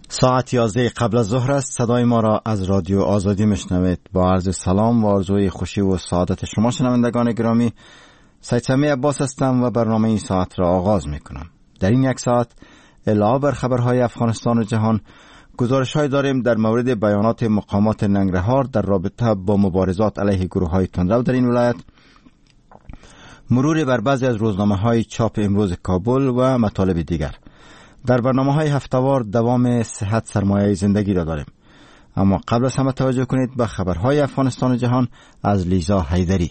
ساعت 11 قبل از ظهر است. صدای ما را از رادیو آزادی میشنوید. با عرض سلام و آرزوی خوشی و سعادت شما شنوندگان گرامی، سید سمیع عباس هستم و برنامه این ساعت را آغاز میکنم. در این یک ساعت علاوه بر خبرهای افغانستان و جهان، گزارش‌های داریم در مورد بیانات مقامات ننگرهار در رابطه با مبارزات علیه گروه‌های تندرو در این ولایت، مرور بر بعضی از روزنامه‌های چاپ امروز کابل و مطالب دیگر. در برنامه‌های هفته‌وار دوام صحت سرمایه زندگی را داریم. اما قبل از همه توجه کنید به خبرهای افغانستان و جهان از لیزا حیدری.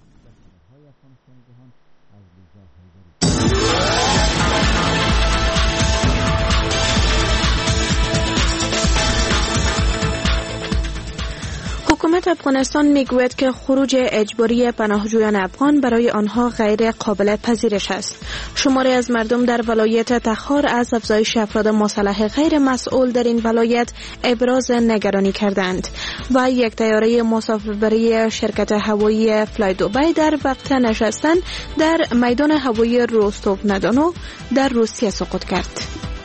حکومت افغانستان میگوید که خروج اجباری پناهجویان افغان برای آنها غیر قابل پذیرش است. شماری از مردم در ولایت تخار از افزایش افراد مسلح غیر مسئول در این ولایت ابراز نگرانی کردند و یک طیاره مسافربری شرکت هوایی فلای دوبی در وقت نشستن در میدان هوایی روستوف ندانو در روسیه سقوط کرد.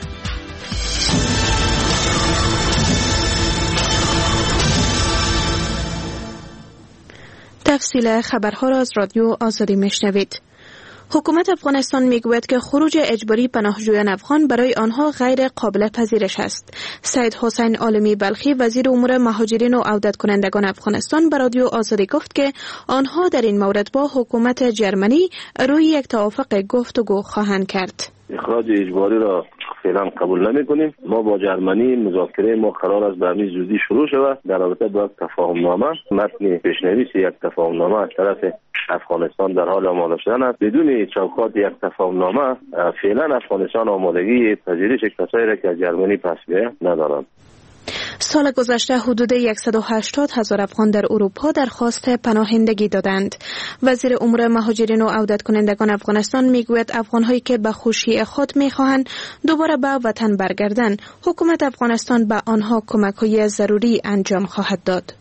تفصیل خبرها را از رادیو آزادی میشنوید. حکومت افغانستان میگوید که خروج اجباری پناهجویان افغان برای آنها غیر قابل پذیرش است. سید حسین عالمی بلخی وزیر امور مهاجرین و عودت کنندگان افغانستان به رادیو آزادی گفت که آنها در این مورد با حکومت جرمنی روی یک توافق گفتگو خواهند کرد. اخراج اجباری را فعلا قبول نمی کنیم. ما با جرمنی مذاکره ما قرار است به همین زودی شروع شود در رابطه با تفاهمنامه. متن پیشنویس یک تفاهمنامه از طرف افغانستان در حال آماده شدن است. بدون چوکات یک تفاهمنامه فعلا افغانستان آمادگی پذیرش کسایی را که از جرمنی پس میآید ندارند. سال گذشته حدود 180,000 افغان در اروپا درخواست پناهندگی دادند. وزیر امور مهاجرین و عودت کنندگان افغانستان میگوید افغان‌هایی که به خوشی خود می‌خواهند دوباره به وطن برگردند، حکومت افغانستان به آنها کمک‌های ضروری انجام خواهد داد.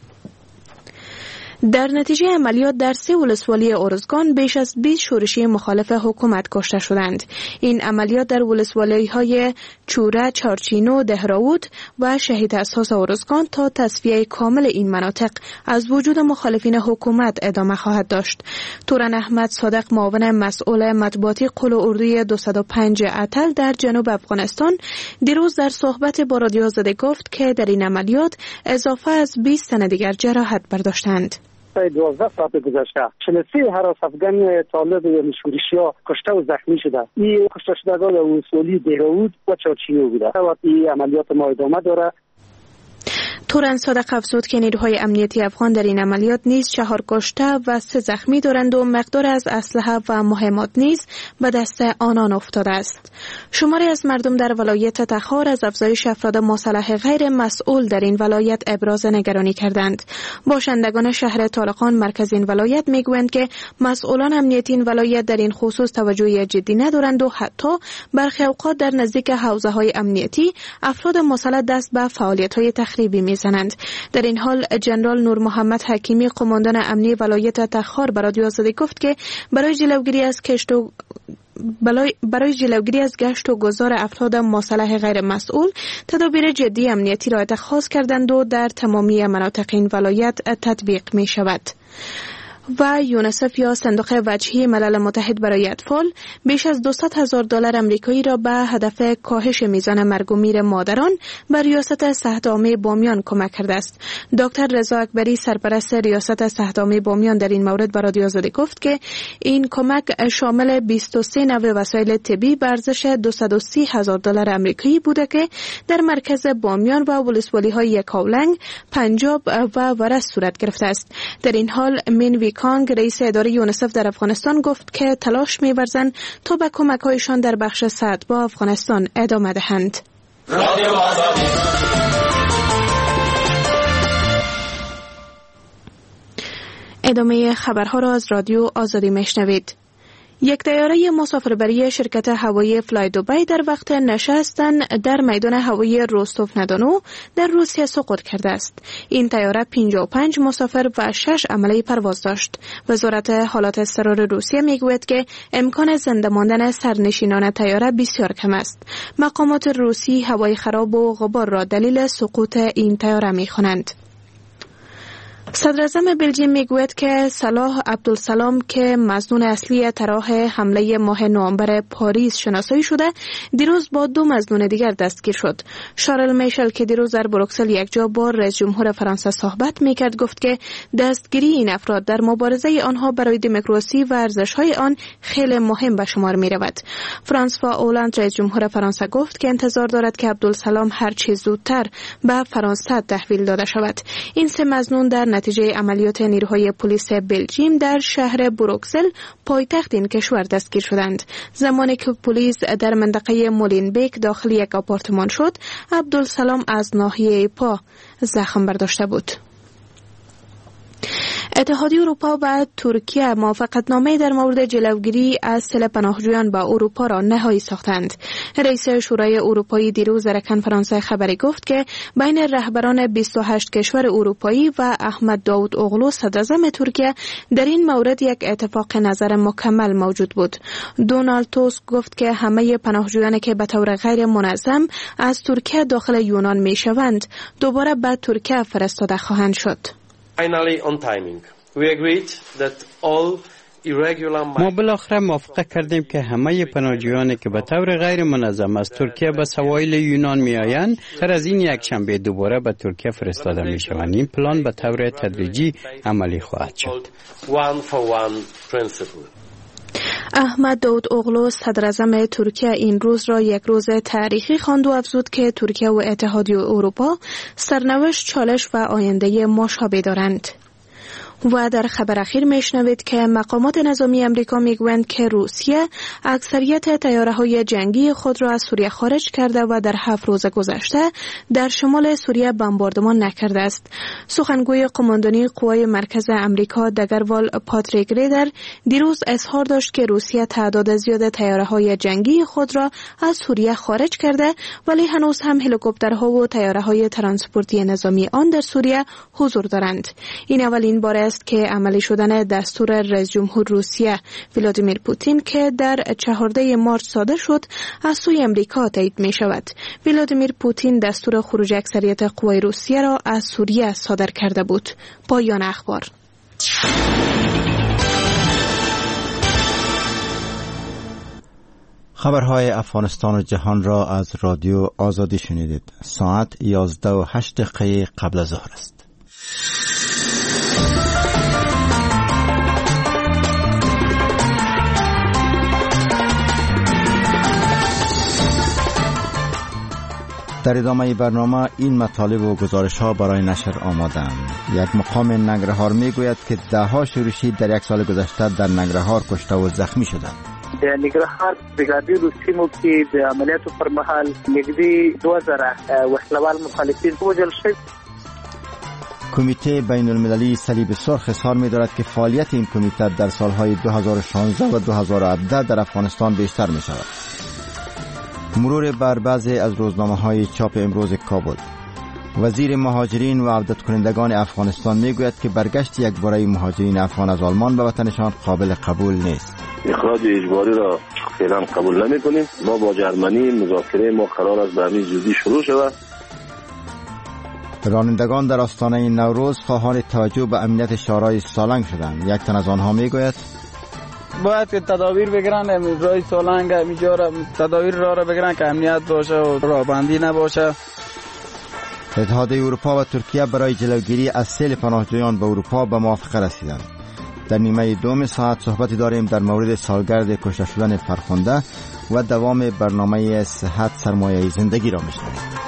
در نتیجه عملیات در 3 ولسوالی ارزگان بیش از 20 شورشی مخالف حکومت کشته شدند. این عملیات در ولسوالی‌های چوره، چارچینو، دهراود و شهید اساس ارزگان تا تصفیه کامل این مناطق از وجود مخالفین حکومت ادامه خواهد داشت. توران احمد صادق، معاون مسئول مطبوعاتی قل اردوی 205 اتل در جنوب افغانستان، دیروز در صحبت با رادیو آزادی گفت که در این عملیات اضافه از 20 تن دیگر جراحت برداشتند. 12 ساعت گذشته 43 هراس افغان طالب شورشیا کشته و زخمی شده. این کشته شدگان ولسوالی دهراود و چارچینو بوده و این عملیات ما ادامه داره. توران صادق افزود که نیروهای امنیتی افغان در این عملیات نیز 4 کشته و 3 زخمی دارند و مقدار از اسلحه و مهمات نیز به دست آنان افتاده است. شماری از مردم در ولایت تخار از افزایش افراد مسلح غیر مسئول در این ولایت ابراز نگرانی کردند. باشندگان شهر طالقان مرکز این ولایت میگویند که مسئولان امنیتی این ولایت در این خصوص توجه جدی ندارند و حتی برخی اوقات در نزدیک حوزه‌های امنیتی افراد مسلح دست به فعالیت‌های تخریبی می‌زنند. در این حال جنرال نور محمد حکیمی قماندان امنی ولایت تخار به رادیو آزادی گفت که برای جلوگیری از گشت و گذار افراد مسلح غیر مسئول تدابیر جدی امنیتی را اتخاذ کردند و در تمامی مناطق این ولایت تطبیق می شود. و یونسف یا صندوق وجهی ملل متحد برای اطفال بیش از $200,000 آمریکایی را به هدف کاهش میزان مرگ و میر مادران به ریاست صحت‌عامه بامیان کمک کرده است. دکتر رضا اکبری سرپرست ریاست صحت‌عامه بامیان در این مورد به رادیو آزادی گفت که این کمک شامل 23 نوع وسایل طبی به ارزش $230,000 آمریکایی بوده که در مرکز بامیان و ولسوالی‌های یکاولنگ، پنجاب و ورس صورت گرفته است. در این حال مین کانگ رئیس اداره یونسف در افغانستان گفت که تلاش می‌ورزند تا به کمک‌هایشان در بخش صحت با افغانستان ادامه دهند. ادامه خبرها را از رادیو آزادی میشنوید. یک طیاره مسافربری شرکت هوایی فلای دوبی در وقت نشستن در میدان هوایی روستوف ندانو در روسیه سقوط کرده است. این طیاره 55 مسافر و 6 عمله پرواز داشت. وزارت حالات اضطراری روسیه میگوید که امکان زنده ماندن سرنشینان طیاره بسیار کم است. مقامات روسی هوای خراب و غبار را دلیل سقوط این طیاره می‌خوانند. صدر اعظم بلژیم میگوید که صلاح عبدالسلام که مظنون اصلی طرح حمله ماه نوامبر پاریس شناسایی شده، دیروز با 2 مظنون دیگر دستگیر شد. شارل میشل که دیروز در بروکسل یک جا با رئیس جمهور فرانسه صحبت میکرد گفت که دستگیری این افراد در مبارزه آنها برای دموکراسی و ارزش‌های آن خیلی مهم به شمار میرود. فرانسوا اولند رئیس جمهور فرانسه گفت که انتظار دارد که عبدالسلام هر چه زودتر به فرانسه تحویل داده شود. این 3 مظنون در نتیجه عملیات نیروهای پلیس بلژیم در شهر بروکسل پایتخت این کشور دستگیر شدند. زمانی که پلیس در منطقه مولینبیک داخل یک آپارتمان شد، عبدالسلام از ناحیه پا زخم برداشته بود. اتحادیه اروپا و ترکیه موافقتنامه در مورد جلوگیری از سیل پناهجویان به اروپا را نهایی ساختند. رئیس شورای اروپایی دیروز در کنفرانس خبری گفت که بین رهبران 28 کشور اروپایی و احمد داود اوغلو صدراعظم ترکیه در این مورد یک اتفاق نظر مکمل موجود بود. دونالد توسک گفت که همه پناهجویانی که به طور غیر منظم از ترکیه داخل یونان می شوند دوباره به ترکیه فرستاده خواهند شد. ما بالاخره موافقه کردیم که همه پناهجویانی که به طور غیر منظم از ترکیه به سواحل یونان می آیند تر از این یک شنبه دوباره به ترکیه فرستاده می شوند. این پلان به طور تدریجی عملی خواهد شد. احمد داود اوغلو صدراعظم ترکیه این روز را یک روز تاریخی خواند و افزود که ترکیه و اتحادیه اروپا سرنوشت، چالش و آینده مشابه دارند. و در خبر اخیر میشنوید که مقامات نظامی امریکا میگویند که روسیه اکثریت طیاره‌های جنگی خود را از سوریه خارج کرده و در 7 روز گذشته در شمال سوریه بمباردمان نکرده است. سخنگوی قماندانی قوای مرکز امریکا دگروال پاتریک ریدر دیروز اظهار داشت که روسیه تعداد زیاد طیاره‌های جنگی خود را از سوریه خارج کرده، ولی هنوز هم هلیکوپترها و طیاره‌های ترانسپورتی نظامی آن در سوریه حضور دارند. این اولین بار است که عملی شدن دستور رئیس جمهور روسیه ولادیمیر پوتین که در 14 مارس صادر شد از سوی امریکا تایید می شود. ولادیمیر پوتین دستور خروج اکثریت قوای روسیه را از سوریه صادر کرده بود. پایان اخبار. خبرهای افغانستان و جهان را از رادیو آزادی شنیدید. ساعت 11:08 قبل از ظهر است. در ادامه برنامه این مطالب و گزارش ها برای نشر آمادند. یک مقام ننگرهار می گوید که 10 شورشی در 1 سال گذشته در ننگرهار کشته و زخمی شدند. در ننگرهار بریگادیر روسیمو که در عملیات پر مهال نزدیک 2000 وسلوال مخالفین وژل شد. کمیته بین المللی صلیب سرخ اظهار می دارد که فعالیت این کمیته در سالهای 2016 و 2017 در افغانستان بیشتر می شود. مرور بر بعضی از روزنامه‌های چاپ امروز کابل. وزیر مهاجرین و عودت کنندگان افغانستان میگوید که برگشت یک باره مهاجرین افغان از آلمان به وطنشان قابل قبول نیست. اخراج اجباری را فعلا قبول نمی‌کنیم. ما با جرمنی مذاکره ما قرار است به همین زودی شروع شود. رانندگان در آستانه نوروز خواهان توجه به امنیت شهرهای سالنگ شدند. یک تن از آنها میگوید باید که تدابیر بگیرن، امروزهای سالنگ میجاره تدابیر را بگیرن که امنیت باشه و راهبندی نباشه. اتحادیه اروپا و ترکیه برای جلوگیری از سیل پناهجویان به اروپا به موافقه رسیدند. در نیمه دوم ساعت صحبتی داریم در مورد سالگرد کشته شدن فرخنده و دوام برنامه صحت سرمایه زندگی را میشنوید.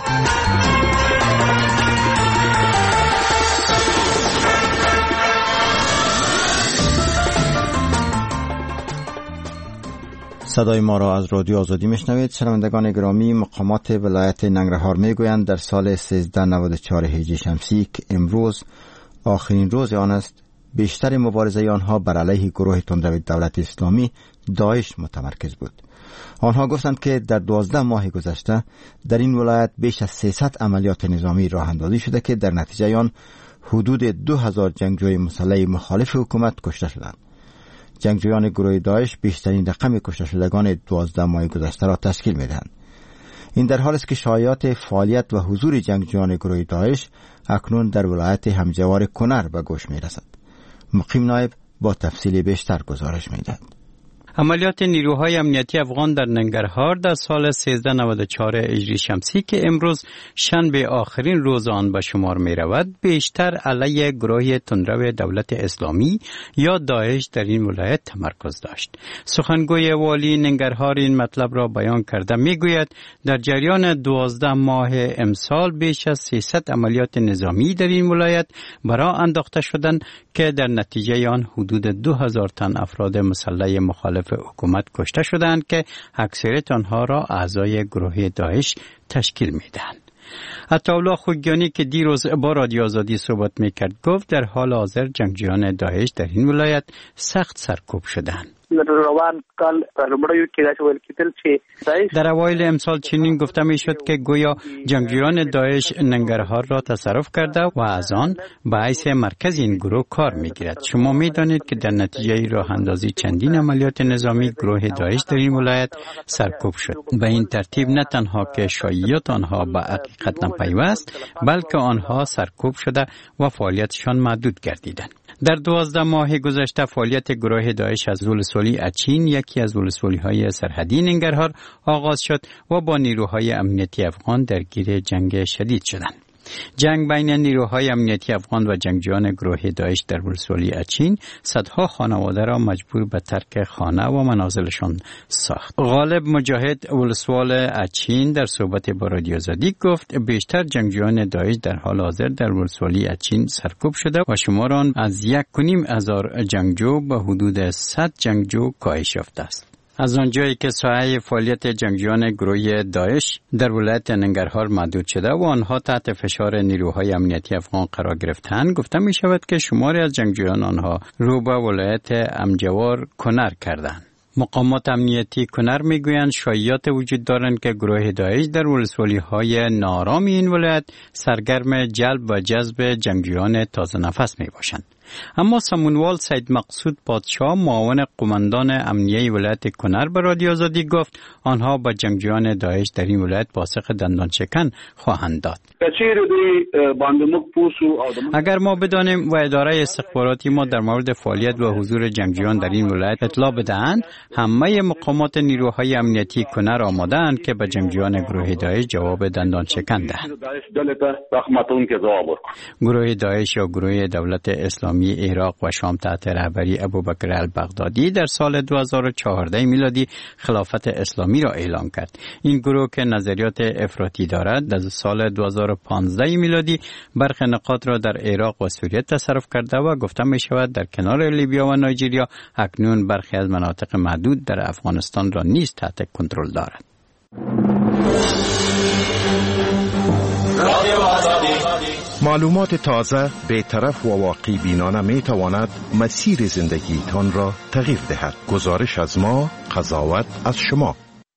صدای ما را از رادیو آزادی میشنوید. شنوندگان گرامی، مقامات ولایت ننگرهار میگویند در سال 1394 هجری شمسی که امروز آخرین روز آن است، بیشتر مبارزه آنها بر علیه گروه تندرو دولت اسلامی داعش متمرکز بود. آنها گفتند که در 12 ماه گذشته در این ولایت بیش از 300 عملیات نظامی راه اندازی شده که در نتیجه آن حدود 2000 جنگجوی مسلح مخالف حکومت کشته شدند. جنگجویان گروه داعش بیشترین رقم کشته شدگان 12 ماه گذشته را تشکیل می‌دهند. این در حالی است که شایعات فعالیت و حضور جنگجویان گروه داعش اکنون در ولایت همجوار کنر به گوش می‌رسد. مقیم نایب با تفصیل بیشتر گزارش می‌دهد. عملیات نیروهای امنیتی افغان در ننگرهار در سال 1394 هجری شمسی که امروز شنبه آخرین روز آن به شمار می رود بیشتر علیه گروه تندرو دولت اسلامی یا داعش در این ولایت تمرکز داشت. سخنگوی والی ننگرهار این مطلب را بیان کرده می گوید در جریان 12 ماه امسال بیش از 300 عملیات نظامی در این ولایت برای انداخته شدند که در نتیجه آن حدود 2000 تن افراد مسلح مخالف حکومت کشته شدند که اکثریت آنها را اعضای گروه داعش تشکیل میدهند. عطاالله خوگیانی که دیروز با رادیو آزادی صحبت میکرد گفت در حال حاضر جنگجویان داعش در این ولایت سخت سرکوب شدند. در اوایل امسال چنین گفته میشد که گویا جنگجویان داعش ننگرهار را تصرف کرده و از آن به حیث مرکز این گروه کار میگیرد. شما میدانید که در نتیجه راه اندازی چندین عملیات نظامی گروه داعش در این ولایت سرکوب شد. به این ترتیب نه تنها که شایعات آنها به حقیقت نپیوست بلکه آنها سرکوب شده و فعالیتشان محدود گردیدند. در 12 ماه گذشته فعالیت گروه داعش از ولسوالی اچین یکی از ولسوالی‌های سرحدی ننگرهار آغاز شد و با نیروهای امنیتی افغان درگیر جنگ شدید شدند. جنگ بین نیروهای امنیتی افغان و جنگجویان گروه داعش در ولسوالی اچین صدها خانواده را مجبور به ترک خانه و منازلشان ساخت. غالب مجاهد ولسوال اچین در صحبت با رادیو آزادی گفت بیشتر جنگجویان داعش در حال حاضر در ولسوالی اچین سرکوب شده و شمار آن از 1,500 جنگجو به حدود 100 جنگجو کاهش یافته است. از آنجایی که ساحه فعالیت جنگجویان گروه داعش در ولایت ننگرهار محدود شده و آنها تحت فشار نیروهای امنیتی افغان قرار گرفتند، گفته می شود که شماری از جنگجویان آنها رو به ولایت همجوار کنر کردند. مقامات امنیتی کنر میگویند شایعات وجود دارند که گروه داعش در ولسوالی‌های ناآرام این ولایت سرگرم جلب و جذب جنگجویان تازه نفس می باشند. اما سمونوال سید مقصود پادشاه معاون قماندان امنیه ولایت کنر به رادیو آزادی گفت آنها با جنگجویان داعش در این ولایت پاسخ دندان شکن خواهند داد. اگر ما بدانیم و اداره استخباراتی ما در مورد فعالیت و حضور جنگجویان در این ولایت اطلاع بدهند، همه مقامات نیروهای امنیتی کنر آماده‌اند که به جنگجویان گروه داعش جواب دندان شکن دهند. گروه داعش یا گروه دولت اسلامی عراق و شام تحت رهبری ابوبکر البغدادی در سال 2014 میلادی خلافت اسلامی را اعلام کرد. این گروه که نظریات افراطی دارد در سال 2015 میلادی برخی نقاط را در عراق و سوریه تصرف کرده و گفته می شود در کنار لیبیا و نایجریا اکنون برخی از مناطق محدود در افغانستان را نیز تحت کنترل دارد. معلومات تازه، بی‌طرف و واقعی بینانه می تواند مسیر زندگیتان را تغییر دهد. گزارش از ما، قضاوت از شما.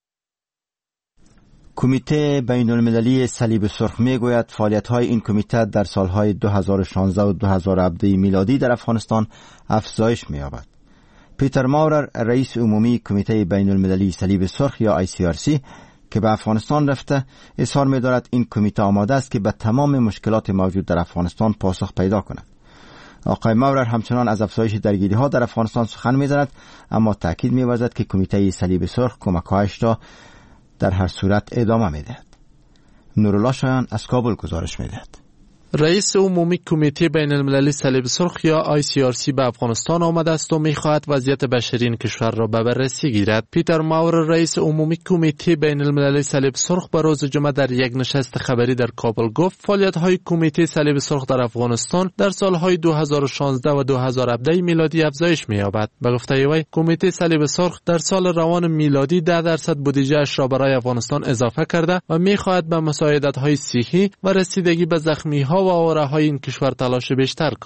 کمیته بین المللی صلیب سرخ می گوید فعالیت‌های این کمیته در سالهای 2016 و 2017 میلادی در افغانستان افزایش می یابد. پیتر ماورر، رئیس عمومی کمیته بین المللی صلیب سرخ یا ICRC که به افغانستان رفته، اظهار می دارد این کمیته آماده است که به تمام مشکلات موجود در افغانستان پاسخ پیدا کند. آقای ماورر همچنان از افزایش درگیری ها در افغانستان سخن می زند، اما تاکید می ورزد که کمیته صلیب سرخ کمک‌هایش را در هر صورت ادامه می دهد. نورالله شایان از کابل گزارش می دهد. رئیس عمومی کمیته بین المللی صلیب سرخ یا ICRC به افغانستان آمده است و می‌خواهد وضعیت بشری این کشور را به بررسی گیرد. پیتر ماورر، رئیس عمومی کمیته بین المللی صلیب سرخ، به روز جمعه در یک نشست خبری در کابل گفت فعالیت‌های کمیته صلیب سرخ در افغانستان در سال‌های 2016 و 2017 میلادی افزایش می‌یابد. به گفته وی، کمیته صلیب سرخ در سال روان میلادی 10% بودجه‌اش را برای افغانستان اضافه کرده و می‌خواهد به مساعدت‌های صحی و رسیدگی به زخمی‌ها و آواره‌های این کشور تلاش بیشتر کند.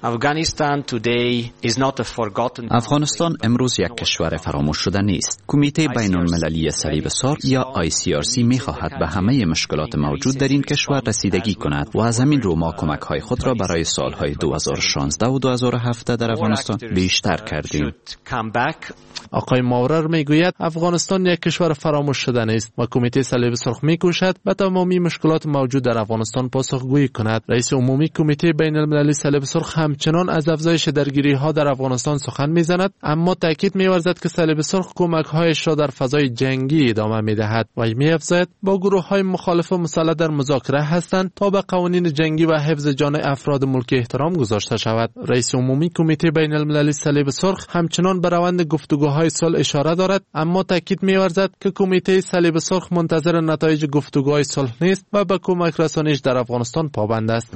افغانستان امروز یک کشور فراموش شده نیست. کمیته بین المللی صلیب سرخ یا ICRC می‌خواهد به همه مشکلات موجود در این کشور رسیدگی کند و از همین رو ما کمک‌های خود را برای سال‌های 2016 و 2017 در افغانستان بیشتر کردیم. آقای ماورر میگوید افغانستان یک کشور فراموش شده نیست و کمیته صلیب سرخ میکوشد به تمامی مشکلات موجود در افغانستان پاسخگویی کند. رئیس عمومی کمیته بین المللی صلیب سرخ همچنان از افزایش درگیری‌ها در افغانستان سخن میزند، اما تاکید می‌ورزد که صلیب سرخ کمک‌هایش را در فضای جنگی ادامه می‌دهد و می‌افزاید با گروه‌های مخالف مسلح در مذاکره هستند تا به قوانین جنگی و حفظ جان افراد ملکی احترام گذاشته شود. رئیس عمومی کمیته بین المللی صلیب سرخ همچنان به روند گفتگوهای صلح اشاره دارد، اما تاکید می‌ورزد که کمیته صلیب سرخ منتظر نتایج گفتگوهای صلح نیست و به کمک رسانیش در افغانستان پابند است.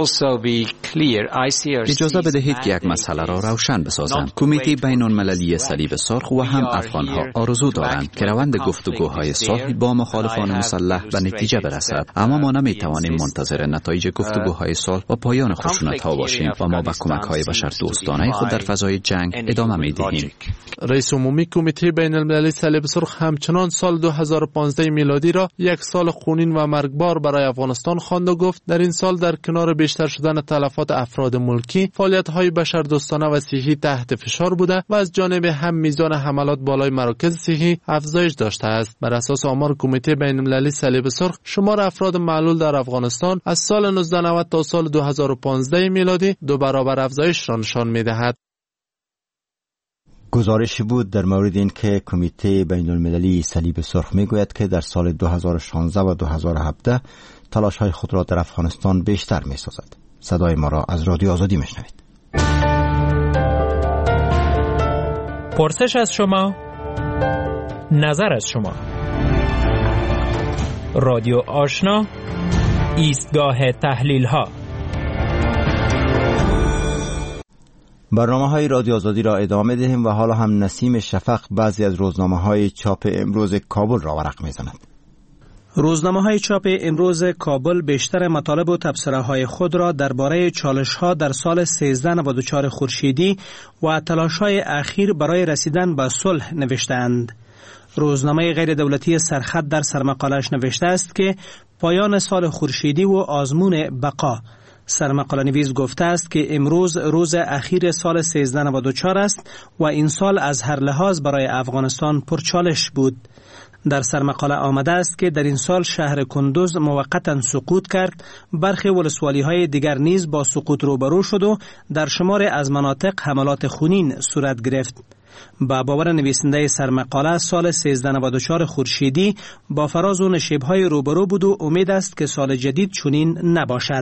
اجازه بدهید که یک مسئله را روشن بسازم. کمیته بین المللی صلیب سرخ و هم افغان‌ها آرزو دارند که روند گفتگوهای صلح با مخالفان مسلح به نتیجه برسد، اما ما نمی‌توانیم منتظر نتایج گفتگوهای صلح و پایان خشونت‌ها باشیم و ما به کمک‌های بشردوستانه خود در فضای جنگ ادامه می‌دهیم. رئیس عمومی کمیته بین المللی صلیب سرخ همچنان سال 2015 میلادی را یک سال خونین و مرگبار برای افغانستان خواند و گفت در این سال در کنار بیشتر شدن تلفات افراد ملکی، فعالیت‌های بشردوستانه و صحی تحت فشار بوده و از جانب هم میزان حملات بالای مراکز صحی افزایش داشته است. بر اساس آمار کمیته بین المللی صلیب سرخ، شمار افراد معلول در افغانستان از سال 1990 تا سال 2015 میلادی 2 برابر افزایش را نشان می‌دهد. گزارشی بود در مورد این که کمیته بین المللی صلیب سرخ میگوید که در سال 2016 و 2017 تلاش‌های خود را در افغانستان بیشتر می‌سازد. صدای ما را از رادیو آزادی میشنوید. پرسش از شما، نظر از شما. رادیو آشنا، ایستگاه تحلیل‌ها. برنامه‌های رادیو آزادی را ادامه دهیم و حالا هم نسیم شفق بعضی از روزنامه‌های چاپ امروز کابل را ورق می‌زند. روزنامه‌های چاپ امروز کابل بیشتر مطالب و تبصره‌های خود را درباره چالش‌ها در سال 1394 خورشیدی و تلاش‌های اخیر برای رسیدن به صلح نوشته‌اند. روزنامه غیر دولتی سرخط در سرمقاله‌اش نوشته است که پایان سال خورشیدی و آزمون بقا. سرمقاله نویس گفته است که امروز روز اخیر سال 1394 است و این سال از هر لحاظ برای افغانستان پرچالش بود. در سرمقاله آمده است که در این سال شهر کندوز موقتا سقوط کرد، برخی ولسوالی‌های دیگر نیز با سقوط روبرو شد و در شمار از مناطق حملات خونین صورت گرفت. با باور نویسنده سرمقاله سال 1394 خورشیدی با فراز و نشیب‌های روبرو بود و امید است که سال جدید چنین نباشد.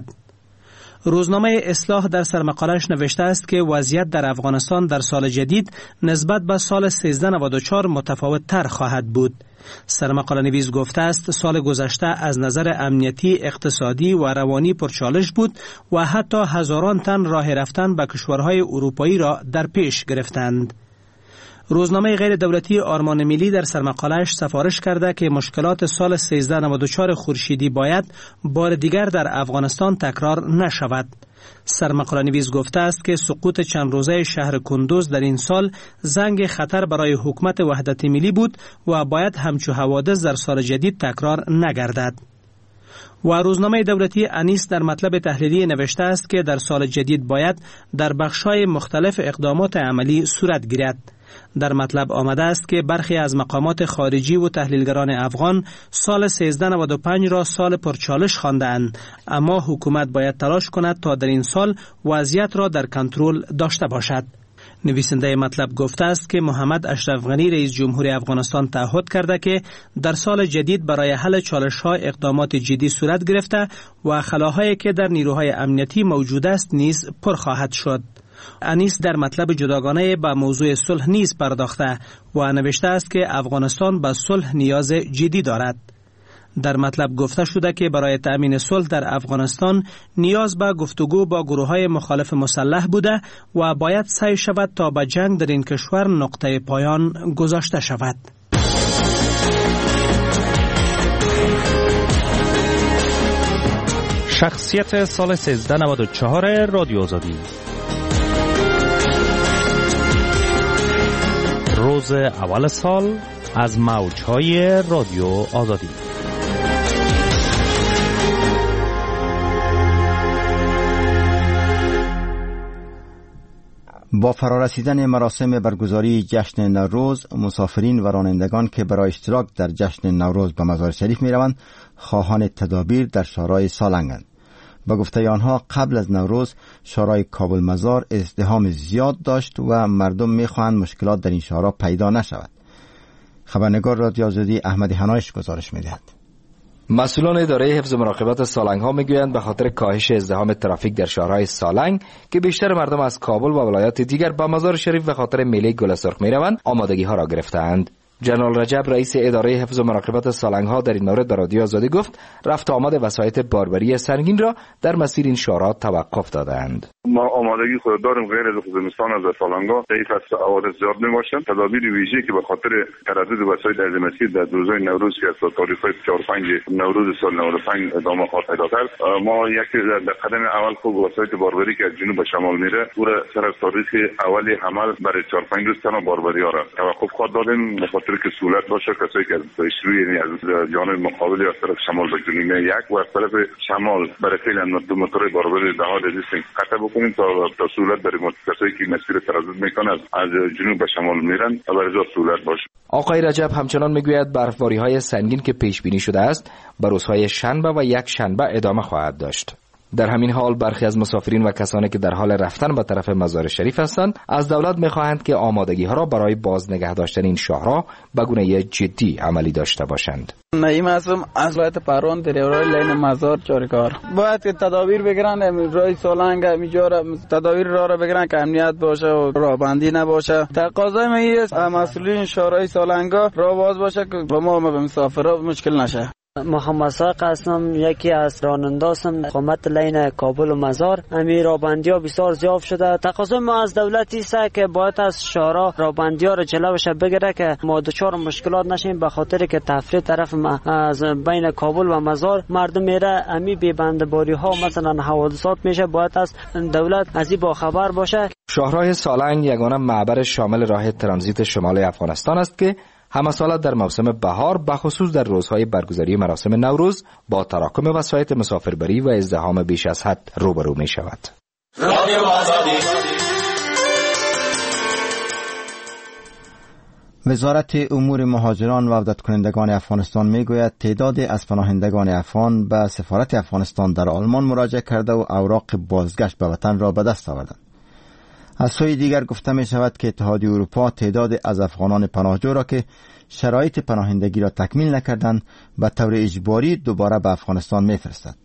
روزنامه اصلاح در سرمقاله‌اش نوشته است که وضعیت در افغانستان در سال جدید نسبت به سال 1394 متفاوت تر خواهد بود. سرمقاله نویس گفته است سال گذشته از نظر امنیتی، اقتصادی و روانی پرچالش بود و حتی هزاران تن راه رفتن به کشورهای اروپایی را در پیش گرفتند. روزنامه غیر دولتی آرمان ملی در سرمقاله‌اش سفارش کرده که مشکلات سال 1394 خورشیدی باید بار دیگر در افغانستان تکرار نشود. سرمقاله نویس گفته است که سقوط چند روزه شهر کندوز در این سال زنگ خطر برای حکومت وحدت ملی بود و باید همچو حوادث در سال جدید تکرار نگردد. و روزنامه دولتی انیس در مطلب تحلیلی نوشته است که در سال جدید باید در بخش‌های مختلف اقدامات عملی صورت گیرد. در مطلب آمده است که برخی از مقامات خارجی و تحلیلگران افغان سال 1395 را سال پرچالش خواندند، اما حکومت باید تلاش کند تا در این سال وضعیت را در کنترل داشته باشد. نویسنده مطلب گفته است که محمد اشرف غنی رئیس جمهور افغانستان تعهد کرده که در سال جدید برای حل چالش‌ها اقدامات جدی صورت گرفته و خلاهایی که در نیروهای امنیتی موجود است نیز پر خواهد شد. انیس در مطلب جداگانه به موضوع صلح نیز پرداخته و نوشته است که افغانستان به صلح نیاز جدی دارد. در مطلب گفته شده که برای تأمین صلح در افغانستان نیاز به گفتگو با گروه‌های مخالف مسلح بوده و باید سعی شود تا به جنگ در این کشور نقطه پایان گذاشته شود. شخصیت سال 1394 رادیو آزادی. روز اول سال از موج‌های رادیو آزادی. با فرارسیدن مراسم برگزاری جشن نوروز، مسافرین و رانندگان که برای اشتراک در جشن نوروز به مزار شریف می روند خواهان تدابیر در شارع سالنگند. با گفته آنها قبل از نوروز شارع کابل مزار ازدحام زیاد داشت و مردم می خواهند مشکلات در این شارع پیدا نشود. خبرنگار رادیو آزادی احمد حنایش گزارش می دهد. مسئولان اداره حفظ و مراقبت سالنگ ها میگویند به خاطر کاهش ازدحام ترافیک در شهرهای سالنگ که بیشتر مردم از کابل و ولایات دیگر به مزار شریف به خاطر میله گل سرخ میروند، آمادگی ها را گرفتند. جنرال رجب رئیس اداره حفظ و مراقبت سالنگ ها در این مورد به رادیو آزادی گفت رفت آمد وسایط باربری سنگین را در مسیر این شهرها توقف دادند. ما آمادگی خود داریم غیر از زمستان از سالنگ ها ضعیف است، حوادث زیاد نمیباشند. تدابیر ویژه‌ای که به خاطر تردد وسایط از مسیر در روزهای نوروز که از تاریخ 4-5 نوروز سال 95 ادامه خواهد پیدا کرد، ما یک در قدم اول خوب وسایط باربری که از جنوب به شمال میره پور سر از تاریخ اولی حمل برای 4-5 روز تنها باربری ها را توقف خواهد دادیم به خاطر که سهولت باشه کسایی که از شروع یعنی از جانب مقابل از طرف شمال به جنوب یک و از طرف شمال برای فعلا موتور باربری در حال ریسینگ قطع بکنیم تا سهولت برای کسایی که مسیر تردد میکنن از جنوب به شمال میرن و برای سهولت باشه. آقای رجب همچنان میگوید برفباری های سنگین که پیش بینی شده است به روزهای شنبه و یک شنبه ادامه خواهد داشت. در همین حال برخی از مسافرین و کسانی که در حال رفتن به طرف مزار شریف هستند از دولت می‌خواهند که آمادگی ها را برای باز نگه داشتن این شهرها به گونه جدی عملی داشته باشند. نعیم هستم از ولایت پروان دریورای لین مزار چارکار. باید که تدابیر بگیرن راه سالنگ میجوره تدابیر را بگیرن که امنیت باشه و راهبندی نباشه. تقاضای ما است مسئولین شهرهای سالنگا راه باز باشه که با ما به مسافرها مشکل نشه. محمد ساق هستم، یکی از راننده هستم قامت لین کابل و مزار. امیر رابندی ها بسیار زیاد شده. تقاضای ما از دولتی است که باید از شهرها رابندی ها را جلوش بگیره که ما دچار مشکلات نشیم به خاطر که تفریح طرف از بین کابل و مزار مردم میره امی بی بندباری ها مثلا حوادثات میشه. باید از دولت از این با خبر باشه. شهرهای سالنگ یگانه معبر شامل راه ترانزیت شمال افغانستان است که همه سال در موسم بهار بخصوص در روزهای برگزاری مراسم نوروز با تراکم وسایط مسافربری و ازدحام بیش از حد روبرو می شود. وزارت امور مهاجران و عودت کنندگان افغانستان می گوید تعداد از پناهندگان افغان به سفارت افغانستان در آلمان مراجعه کرده و اوراق بازگشت به وطن را به دست آوردند. از سوی دیگر گفته می شود که اتحادیه اروپا تعداد از افغانان پناهجو را که شرایط پناهندگی را تکمیل نکردند به طور اجباری دوباره به افغانستان می فرستد.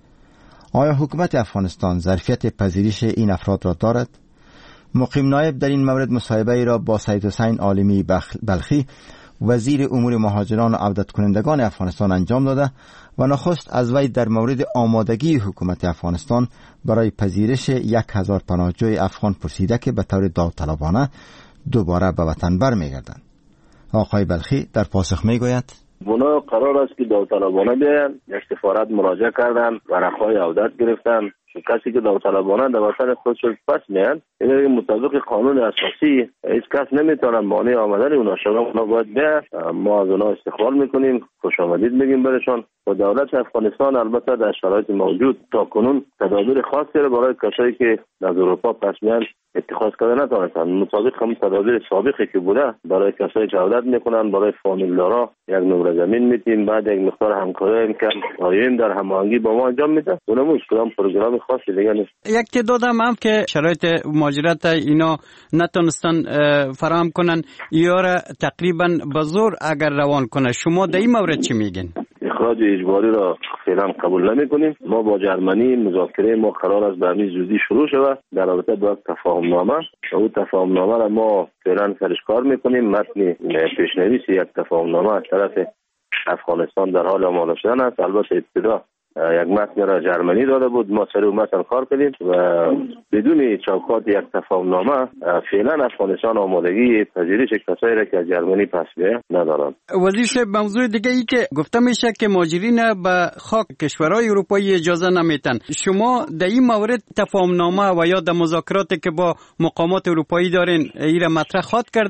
آیا حکومت افغانستان ظرفیت پذیرش این افراد را دارد؟ مقیم نایب در این مورد مصاحبه ای را با سید حسین عالمی بلخی وزیر امور مهاجران و عودت کنندگان افغانستان انجام داده و نخست از وی در مورد آمادگی حکومت افغانستان برای پذیرش 1000 پناهجوی افغان پرسیده که به طور داوطلبانه دوباره به وطن برمیگردند. آقای بلخی در پاسخ میگوید اونا قرار است که داوطلبانه بیاین، یک سفارت مراجعه کردن، ورقهای عودت گرفتن. کسی که داوطلبانه در وطن خودش پس میان، این مطابق قانون اساسی هیچ کس نمیتونه مانع آمدن اونا شده. اونا باید بیان، ما از اونا استقبال میکنیم، خوش آمدید میگیم برشان. و دولت افغانستان البته در شرایط موجود تا کنون تدابیر خاصی را برای کسایی که از اروپا پس میان اتخاذ کرده نتونستند. مطابق هم تدابیر سابقی که بوده برای کسایی که عودت میکنن، برای فامیلدارا یک نمره زمین میتیم، بعد یک مقدار همکاری میکنن، آیم در هماهنگی با ما انجام میده. اونم کدام پروگرام خاصی دیگه نیست. یک تعداد هم که شرایط مهاجرت اینا نتونستن فراهم کنن یا را تقریبا به زور اگر روان کنه، شما در این مورد چی میگین؟ اخراج اجباری را فعلا قبول نمی کنیم. ما با جرمنی مذاکره ما قرار است به همین زودی شروع شود در رابطه با تفاهم نامه. او تفاهم نامه را ما فعلا سرش کار میکنیم. متن پیشنویس یک تفاهم نامه از طرف افغانستان در حال آماده شدن است. البته ابتدا یک متن را جرمنی داده بود، ما سر اون متن کار کردیم و بدون چوکات یک تفاهم نامه فعلا افغانستان آمادگی پذیرش کسایی را که از جرمنی پس بیاید ندارند. وزیر صاحب، موضوع دیگه ای که گفته میشه که مهاجرین به خاک کشورهای اروپایی اجازه نمیتن، شما در این مورد تفاهم نامه و یا در مذاکراتی که با مقامات اروپایی دارین ایره مطرح خواهد کردین؟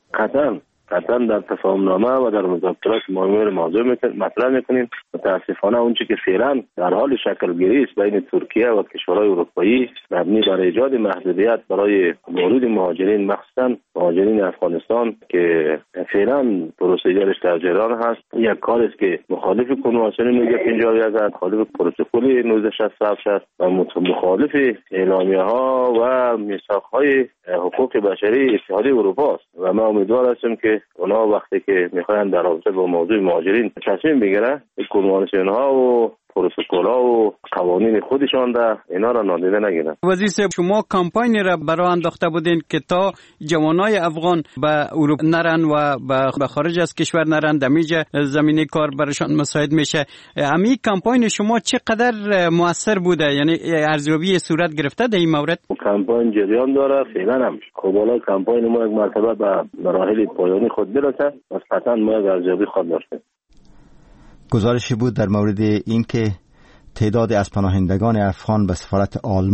قطعا در تفاهمنامه و در مذاکرات مهم موضوع مطرح میکنیم. متاسفانه اونچه که فعلا در حال شکل گیری است بین ترکیه و کشورهای اروپایی مبنی بر ایجاد محدودیت برای ورود مهاجرین، مخصوصا مهاجرین افغانستان که فعلا پروسیجرش در جریان هست، یک کاری است که مخالف کنوانسیون 1951 است، مخالف پروتکل 1967 است و مخالف اعلامیه ها و میثاق‌های حقوق بشری اتحادیه اروپا است و ما امیدوار هستیم که اونا وقتی که میخواین در رابطه با موضوع مهاجرین تصمیم بگیرن، کنوانسیون ها و پروتکل ها و قوانین خودشان در اینا را نادیده نگیرن. وزیر صاحب، شما کمپاین را برای انداخته بودین که تا جوانای افغان به اروپا نرن و به خارج از کشور نرن، دمیجه زمینه کار برشان مساعد میشه. همین کمپاین شما چقدر موثر بوده؟ یعنی ارزیابی صورت گرفته در این مورد؟ کمپاین جریان داره. فعلا هم قبلا کمپاین ما یک مرتبه به مراحل پایانی خود برسه و قطعا ما یک ارزیابی خود داشتیم. گزارشی بود در مورد این که تعداد از پناهندگان افغان به سفارت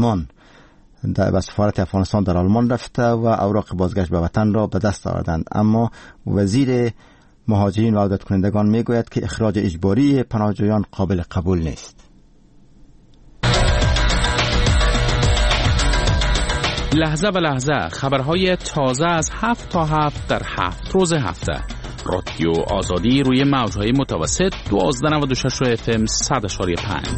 افغانستان در آلمان رفته و اوراق بازگشت به وطن را به دست آوردند، اما وزیر مهاجرین و عودت کنندگان میگوید که اخراج اجباری پناهجویان قابل قبول نیست. لحظه به لحظه خبرهای تازه از 7 تا 7 در 7 روز هفته. رادیو آزادی روی موجهای متوسط 1296 FM 100.5.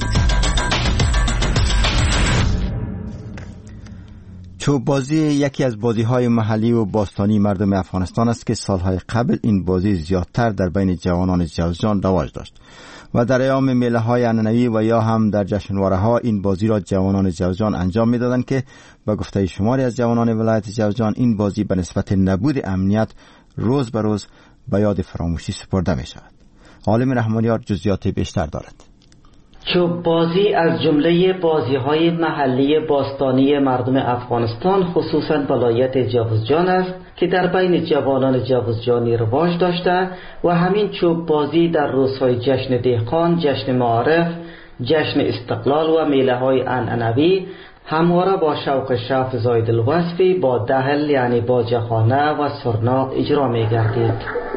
چوب بازی یکی از بازی‌های محلی و باستانی مردم افغانستان است که سالهای قبل این بازی زیادتر در بین جوانان جوزجان رواج داشت و در ایام میله‌های عنعنوی و یا هم در جشنواره‌ها این بازی را جوانان جوزجان انجام می‌دادند که به گفته شماری از جوانان ولایت جوزجان این بازی به نسبت نبود امنیت روز به روز به یاد فراموشی سپرده می شود. عالم رحمانیار جزئیات بیشتر دارد. چوب بازی از جمله بازی‌های محلی باستانی مردم افغانستان خصوصاً ولایت جوزجان است که در بین جوانان جوزجانی رواج داشته و همین چوب بازی در روزهای جشن دهقان، جشن معارف، جشن استقلال و میله‌های عنعنوی همواره با شوق شف زاید الوصفی با دهل یعنی باجخانه و سرنا اجرا می گردید.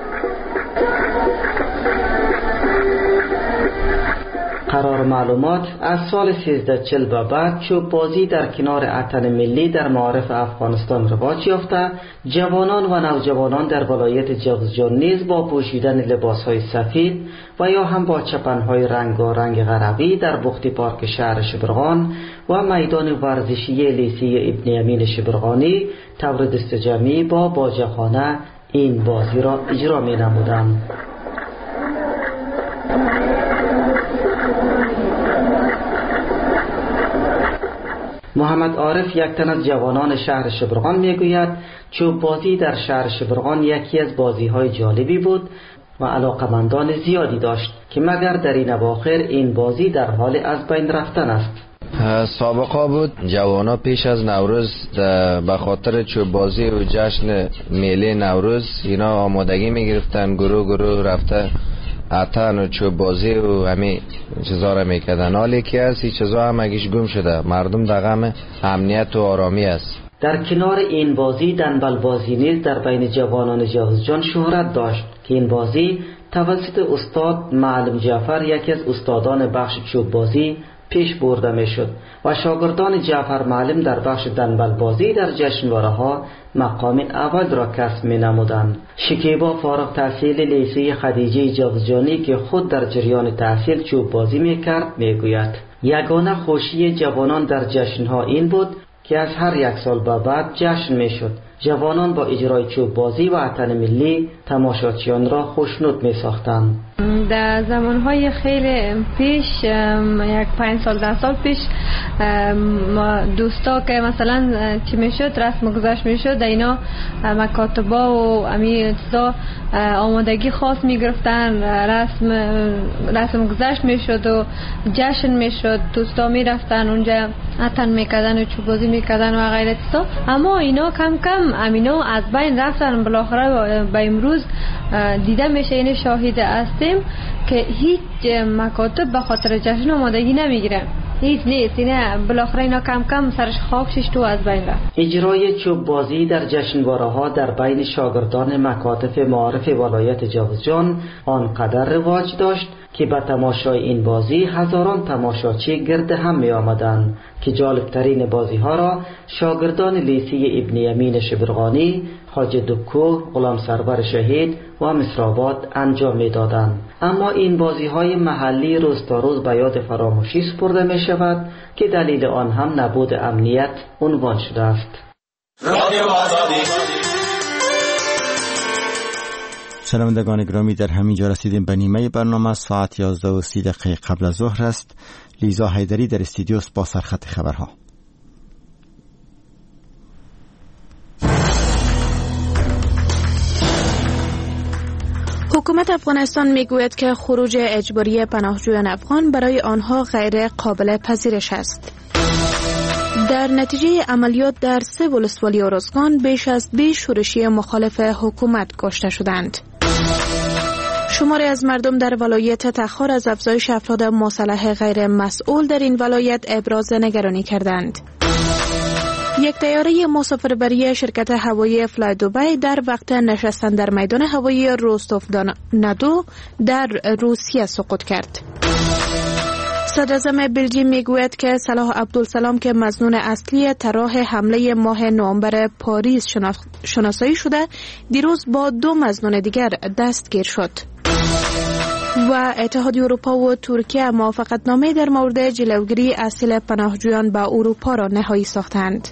قرار معلومات از سال 1340 به بعد چوب بازی در کنار اتن ملی در معارف افغانستان رواج یافته. جوانان و نوجوانان در ولایت جوزجان نیز با پوشیدن لباسهای سفید و یا هم با چپنهای رنگارنگ غربی در بخت پارک شهر شبرغان و میدان ورزشی لیسه ابن امین شبرغانی طور دستجمعی با باجخانه این بازی را اجرا می نمودند. محمد عارف یک تن از جوانان شهر شبرغان میگوید چوب بازی در شهر شبرغان یکی از بازی‌های جالبی بود و علاقمندان زیادی داشت که مگر در این اواخر این بازی در حال از بین رفتن است. سابقا بود جوانا پیش از نوروز به خاطر چوب بازی و جشن میله نوروز اینا آمادگی میگرفتن، گروه رفته اتن و چوب بازی و همه چیزا را میکردن. حالی که از این چیزا هم اگیش گم شده، مردم در غم امنیت و آرامی است. در کنار این بازی دنبل بازی نیز در بین جوانان جوزجان شهرت داشت که این بازی توسط استاد معلم جعفر یکی از استادان بخش چوب بازی پیش برده می شد و شاگردان جعفر معلم در بخش دنبل بازی در جشنواره‌ها مقام اول را کسب می نمودند. شکیبا فارغ تحصیل لیسه خدیجه جوزجانی که خود در جریان تحصیل چوب بازی می کرد می گوید یگانه خوشی جوانان در جشنها این بود که از هر یک سال به بعد جشن می شد. جوانان با اجرای چوب بازی و اتن ملی تماشاچیان را خوشنود می ساختند. در زمانهای خیلی پیش، یک 5 سال 10 سال پیش، دوستا که مثلا چی میشد رسم گذشت میشد در اینا مکاتبا و امی چیزا آمادگی خاص میگرفتن، رسم گذشت میشد و جشن میشد، دوستا میرفتن اونجا اتن میکردن و چوب بازی میکردن و غیره چیزا. اما اینا کم کم امینا از بین رفتن. بالاخره به امروز دیده میشه، این شاهد هستیم که هیچ مکاتب به خاطر جشن آمادگی نمیگیره. هیچ نیست. اینه بالاخره اینا کم کم سرش خاک شش تو از بین رفت. اجرای چوب بازی در جشنواره‌ها در بین شاگردان مکاتب معارف ولایت جوزجان آنقدر رواج داشت که به تماشای این بازی هزاران تماشاچی گرد هم می آمدند که جالبترین بازی ها را شاگردان لیسه ابن یمین شبرغانی، حاج دکو، غلام سرور شهید و مصرآباد انجام می دادند. اما این بازی های محلی روز تا روز به یاد فراموشی سپرده می شود که دلیل آن هم نبود امنیت عنوان شده است. رادیو آزادی. شنوندگان گرامی، در همین جا رسیدیم به نیمه برنامه. ساعت 11:30 قبل از ظهر است. لیزا حیدری در استودیو با سرخط خبرها. حکومت افغانستان میگوید که خروج اجباری پناهجویان افغان برای آنها غیر قابل پذیرش است. در نتیجه عملیات در 3 ولسوالی ارزگان بیش از 20 شورشی مخالف حکومت کشته شدند. شماری از مردم در ولایت تخار از افزایش افراد مسلح غیر مسئول در این ولایت ابراز نگرانی کردند. یک طیاره مسافربری شرکت هوایی فلای دبی در وقت نشستن در میدان هوایی روستوف ندو در روسیه سقوط کرد. صدراعظم بلژیم میگوید که صلاح عبدالسلام که مظنون اصلی طرح حمله ماه نوامبر پاریس شناسایی شده، دیروز با 2 مظنون دیگر دستگیر شد. و اتحادیه اروپا و ترکیه موافقتنامه در مورد جلوگیری اصل پناهجویان به اروپا را نهایی ساختند.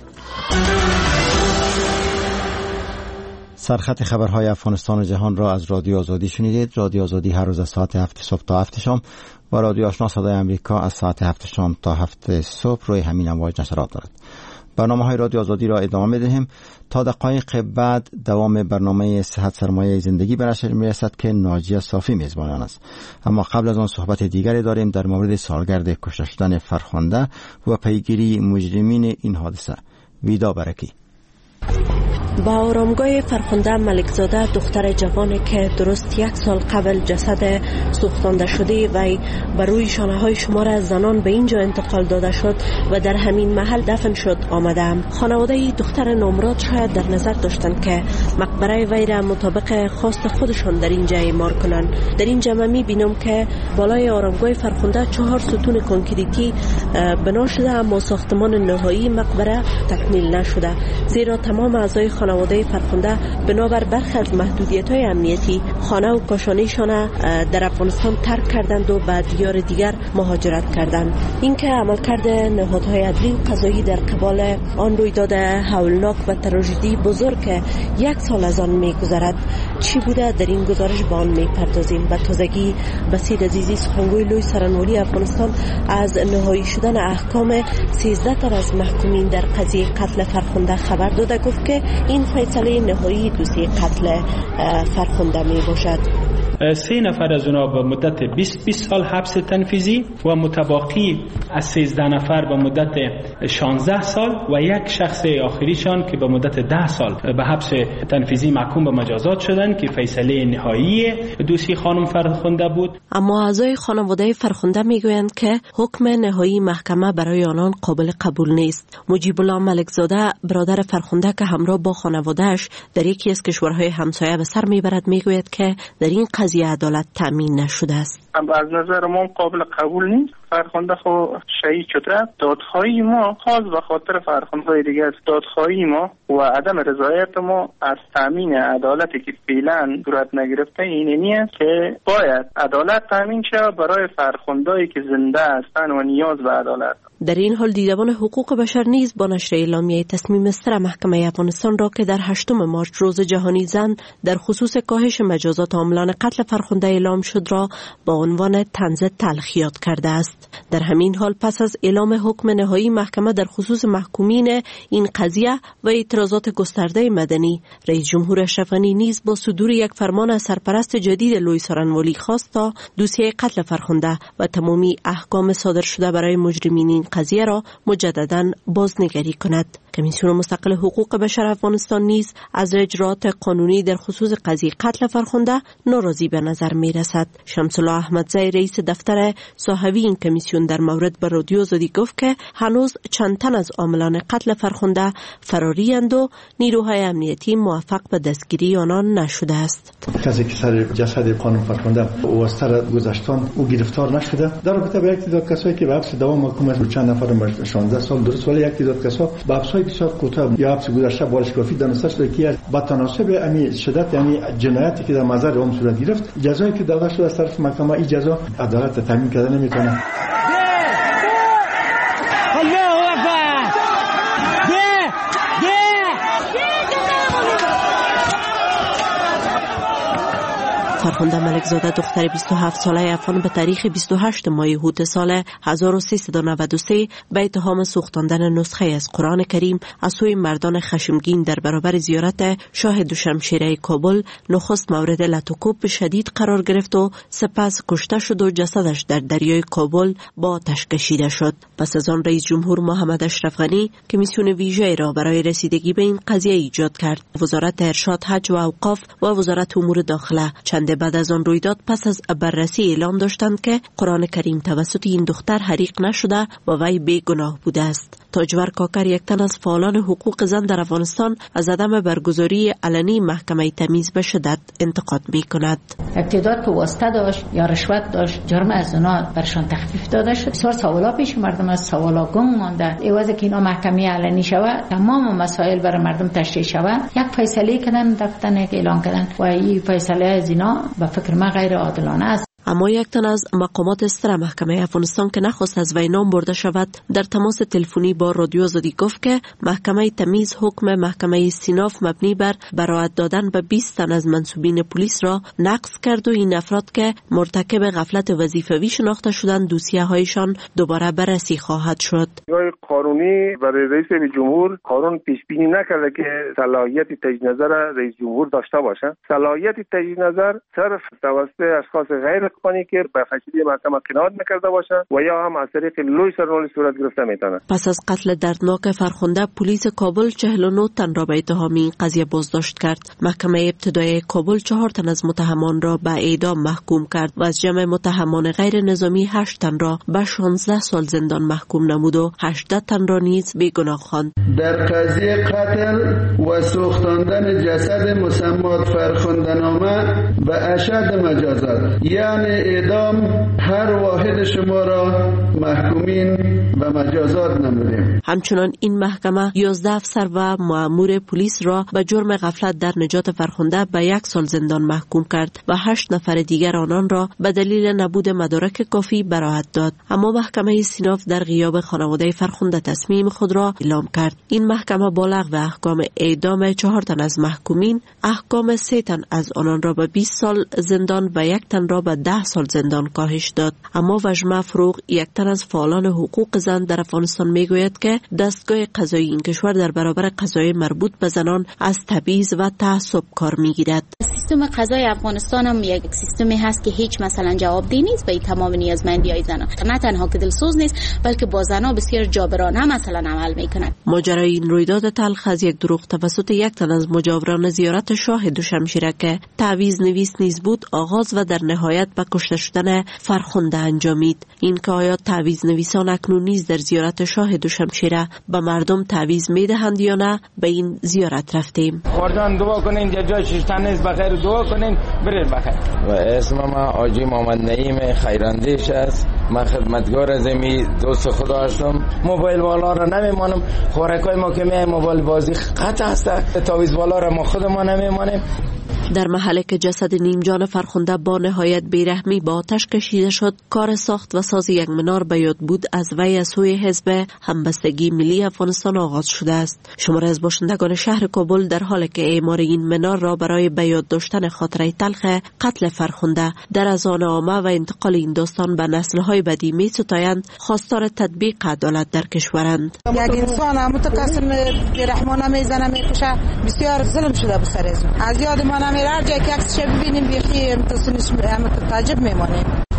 سرخط خبرهای افغانستان و جهان را از رادیو آزادی شنیدید. رادیو آزادی هر روز از ساعت 7 صبح تا 7 شام و رادیو آشنا صدای امریکا از ساعت 7 شام تا 7 صبح روی همین امواج نشرات دارد. برنامه‌های رادیو آزادی را ادامه می‌دهیم. تا دقایق بعد دوام برنامه صحت سرمایه زندگی به نشر می‌رسد که ناجیه صافی میزبان آن است. اما قبل از آن صحبت دیگری داریم در مورد سالگرد کشته شدن فرخنده و پیگیری مجرمین این حادثه. ویدا برکی. با آرامگاه فرخنده ملکزاده، دختر جوانی که درست 1 سال قبل جسد سوختانده شده وی بر روی شانه‌های شمار زنان به اینجا انتقال داده شد و در همین محل دفن شد آمدم. خانواده دختر نامراد شاید در نظر داشتند که مقبره وی را مطابق خواست خودشان در اینجا اعمار کنند. در اینجا می بینم که بالای آرامگاه فرخنده 4 ستون کنکریتی بنا شده، اما ساختمان نهایی مقبره تکمیل نشده، زیرا تمام اعضای خانواده فرخنده بنابر برخی از محدودیت‌های امنیتی خانه و کاشانه‌شان در افغانستان ترک کردند و به دیار دیگر مهاجرت کردند. اینکه عملکرد نهادهای عدلی و قضایی در قبال آن رویداد هولناک و تراژدی بزرگ که 1 سال از آن می‌گذرد چی بوده، در این گزارش به آن می‌پردازیم. به تازگی بسیر عزیزی، سخنگوی لوی سرانولی افغانستان، از نهایی شدن احکام 13 تن از محکومین در قضیه قتل فرخنده خبر داده. گفت که این فیصله نهایی دوسیه قتل فرخنده می باشد. 3 نفر از اونا به مدت 20 سال حبس تنفیذی و متباقی از 13 نفر به مدت 16 سال و 1 شخص آخریشان که به مدت 10 سال به حبس تنفیذی محکوم به مجازات شدند که فیصله نهایی دوسیه خانم فرخنده بود. اما اعضای خانواده فرخنده میگویند که حکم نهایی محکمه برای آنان قابل قبول نیست. مجیب الله ملکزاده، برادر فرخنده که همراه با خانواده‌اش در یکی از کشورهای همسایه به سر میبرد، میگوید که در این قضیه عدالت تامین نشده است. از نظر ما قابل قبول نیست. فرخنده خو شهید شده. دادخواهی ما خاص به خاطر فرخنده دیگه است. دادخواهی ما و عدم رضایت ما از تامین عدالتی که فعلا صورت نگرفته اینی است که باید عدالت تامین شه برای فرخنده‌ای که زنده هستند و نیاز به عدالت. در این حال دیدبان حقوق بشر نیز با نشر اعلامیه تصمیم سر محکمه افغانستان را که در 8 مارس روز جهانی زن در خصوص کاهش مجازات عاملان قتل فرخنده اعلام شد را با عنوان طنز تلخیات کرده است. در همین حال پس از اعلام حکم نهایی محکمه در خصوص محکومین این قضیه و اعتراضات گسترده مدنی، رئیس جمهور اشرف غنی نیز با صدور یک فرمان از سرپرست جدید لوی سرانولی خواست تا دوسیه قتل فرخنده و تمامی احکام صادر شده برای مجرمین این قضیه را مجددا بازنگری کند. کمیسیون مستقل حقوق بشر افغانستان نیز از اجرات قانونی در خصوص قضیه قتل فرخنده ناراضی به نظر می رسد. شمس الله احمدزی رئیس دفتر صحوی این کمیسیون در مورد به رادیو آزادی گفت که هنوز چند تن از عاملان قتل فرخنده فراری اند و نیروهای امنیتی موفق به دستگیری آنان نشده است. کسی که سر جسد خانم فرخنده واسطه گذشتان او گرفتار نشده. در رابطه با یک تعداد کسایی که به حبس دوام محکوم است، چند نفر 16 سال درست، ولی یک تعداد کسا به حبس‌های بسیار کوتاه یا حبس گذشته بالش کافی دانسته شده که با تناسب امی شدت یعنی جنایتی که در نظر عام صورت گرفت، جزایی که داده شده از طرف محکمه این جزا عدالت تامین کرده نمیتونه. فرخنده ملکزاده دختر 27 ساله افغان به تاریخ 28 ماه هوت سال 1393 به اتهام سوختاندن نسخه از قرآن کریم از سوی مردان خشمگین در برابر زیارت شاه دوشمشیره کابل نخست مورد لطوکوب شدید قرار گرفت و سپس کشته شد و جسدش در دریای کابل با آتش کشیده شد. پس از آن رئیس جمهور محمد اشرف غنی کمیسیون ویژه را برای رسیدگی به این قضیه ایجاد کرد. وزارت ارشاد، حج و اوقاف و وزارت امور داخله چند بعد از آن رویداد پس از بررسی اعلام داشتند که قرآن کریم توسط این دختر حریق نشده و وی بیگناه بوده است. تاجور کاکر، یک تن از فعالان حقوق زن در افغانستان، از عدم برگزاری علنی محکمه تمیز به شدت انتقاد می کند. ابتدا که واسطه داشت یا رشوت داشت، جرم از اونا برشان تخفیف داده شد. بسیار سوالا پیش مردم از سوالا گم مانده. ایوازه که اینا محکمه علنی شود، تمام مسائل برای مردم تشریح شود، یک فیصله کردن رفتن اعلان کردن و این فیصله از اینا به فکر من غیر عادلانه است. اما یک تن از مقامات استر محکمه افغانستان که نخواست از وی نام برده شود در تماس تلفنی با رادیو آزادی گفت که محکمه تمیز حکم محکمه استیناف مبنی بر براءت دادن به 20 تن از منصوبین پلیس را نقض کرد و این افراد که مرتکب غفلت وظیفوی شناخته شدند دوسیه هایشان دوباره بررسی خواهد شد. قانونی برای رئیس جمهور قانون پیش بینی نکرده که صلاحیت تجدید نظر رئیس جمهور داشته باشه. صلاحیت تجدید نظر صرف توسط اشخاص غیر قانونی که به فیصله محکمه قناعت نکرده باشه و یا هم از طریق لوی سرنوشت صورت گرفته میتونه. پس از قتل دردناک فرخنده پلیس کابل 49 تن را به اتهام این قضیه بازداشت کرد. محکمه ابتدایی کابل 4 تن از متهمان را به اعدام محکوم کرد و از جمع متهمان غیر نظامی 8 تن را به 16 سال زندان محکوم نمود و 18 تن را نیز بیگناه خواند. در قضیه قتل و سوختاندن جسد مسمات فرخنده‌نامه به اشد مجازات یعنی اعدام هر واحد شما را محکومین و مجازات نمودیم. همچنان این محکمه 11 افسر و مأمور پلیس را به جرم غفلت در نجات فرخنده به 1 سال زندان محکوم کرد و 8 نفر دیگر آنان را به دلیل نبود مدارک کافی براءت داد. اما محکمه استیناف در غیاب خانواده فرخنده تصمیم خود را اعلام کرد. این محکمه با لغو احکام اعدام 4 تن از محکومین احکام 3 تن از آنان را به 20 سال زندان و 1 تن را به 10 سال زندان کاهش داد. اما وجمه فروغ، یک تن از فعالان حقوق زن در افغانستان میگوید که دستگاه قضایی این کشور در برابر قضای مربوط به زنان از تبعیض و تعصب کار میگیرد. سیستم قضای افغانستان هم یک سیستمی هست که هیچ مثلا جوابدهی نیست به تمام نیازمندی‌های زنان. نه تنها که دلسوز نیست بلکه با زنان بسیار جابرانه مثلا عمل میکنند. ماجرای این رویداد تلخ از یک دروغ توسط یک تن از مجاوران زیارت شاه دوشمشیره که تعویض نویس نیز بود آغاز و در نهایت به کشته شدن فرخنده انجامید. این که آیا تعویض نویسان اکنون نیز در زیارت شاه دوشمشیره به مردم تعویض میدهند یا نه، به این زیارت رفتیم. خوردن دعا کنین، جای شیشتن نیست، بخیر دعا کنین، برید بخیر. و اسم من آجی محمد نعیم خیراندیش است. من خدمتگار از امی دوست خدا هستم. موبایل والا را نمیمانم، خوراکای ما که میایم موبایل بازی قطع است. تعویض والا را ما خودمان نمیمانیم. در محله که جسد نیمجان فرخنده با نهایت بیرحمی با آتش کشیده شد، کار ساخت و ساز یک منار به یاد بود از وی از سوی حزب همبستگی ملی افغانستان آغاز شده است. شماره از باشندگان شهر کابل در حالی که اعمار این منار را برای به یاد داشتن خاطره تلخ قتل فرخنده در اذهان عامه و انتقال این داستان به نسل‌های بعدی می‌ستایند، خواستار تطبیق عدالت در کشورند. یک انسان متقسم بی‌رحمانه میزنه میکشه، بسیار ظلم شده به سر از یاد ما هر جایی که عکسش ببینیم بیخی تعجب میمانیم.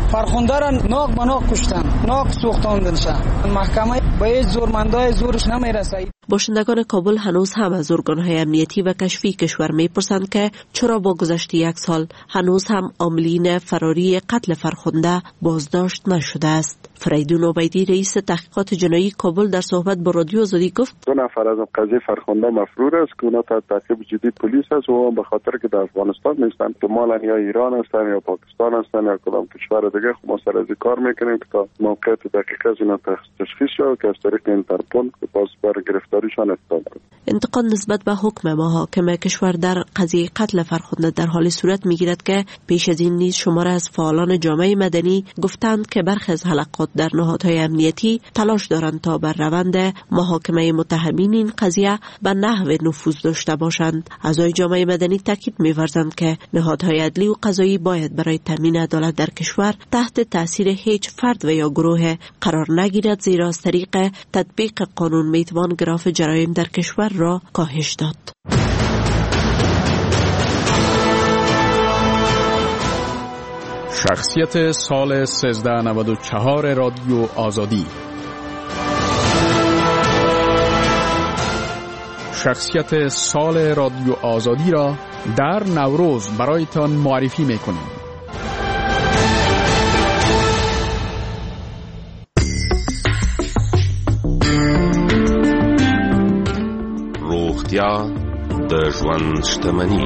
فرخنده را ناک به ناک کشتن، ناک سوختاندنشان. محکمه به هیچ زورمندای زورش نمیرسه. باشندگان کابل هنوز هم از ارگان‌های امنیتی و کشفی کشور میپرسند که چرا با گذشت 1 سال هنوز هم عاملین فراری قتل فرخنده بازداشت نشده است. فریدون عبیدی رئیس تحقیقات جنایی کابل در صحبت با رادیو آزادی گفت 2 نفر از قضیه فرخنده مفرور است که اونا تحت تعقیب جدی پلیس است و به خاطر که در افغانستان نیستند، احتمالاً یا ایران هستند یا پاکستان هستند یا کدام کشور دیگه. ما سر از کار میکنیم که تا موقعیت دقیق از اینا تشخیص شود که از طریق اینترپل باز بر گرفتاریشان اقدام کنیم. انتقاد نسبت به حکم محاکم کشور در قضیه قتل فرخنده در حال صورت میگیرد که پیش از این نیز شماره از فعالان جامعه مدنی گفتند که برخی از حلقات در نهادهای امنیتی تلاش دارند تا بر روند محاکمه متهمین این قضیه به نحو نفوذ داشته باشند. اعضای جامعه مدنی تاکید می‌ورزند که نهادهای عدلی و قضایی باید برای تامین عدالت در کشور تحت تاثیر هیچ فرد و یا گروه قرار نگیرد، زیرا از طریق تطبیق قانون میتوان گراف جرایم در کشور را کاهش داد. شخصیت سال 1394 رادیو آزادی. شخصیت سال رادیو آزادی را در نوروز برایتان معرفی میکنیم. روغتیا د ژوند شتمني.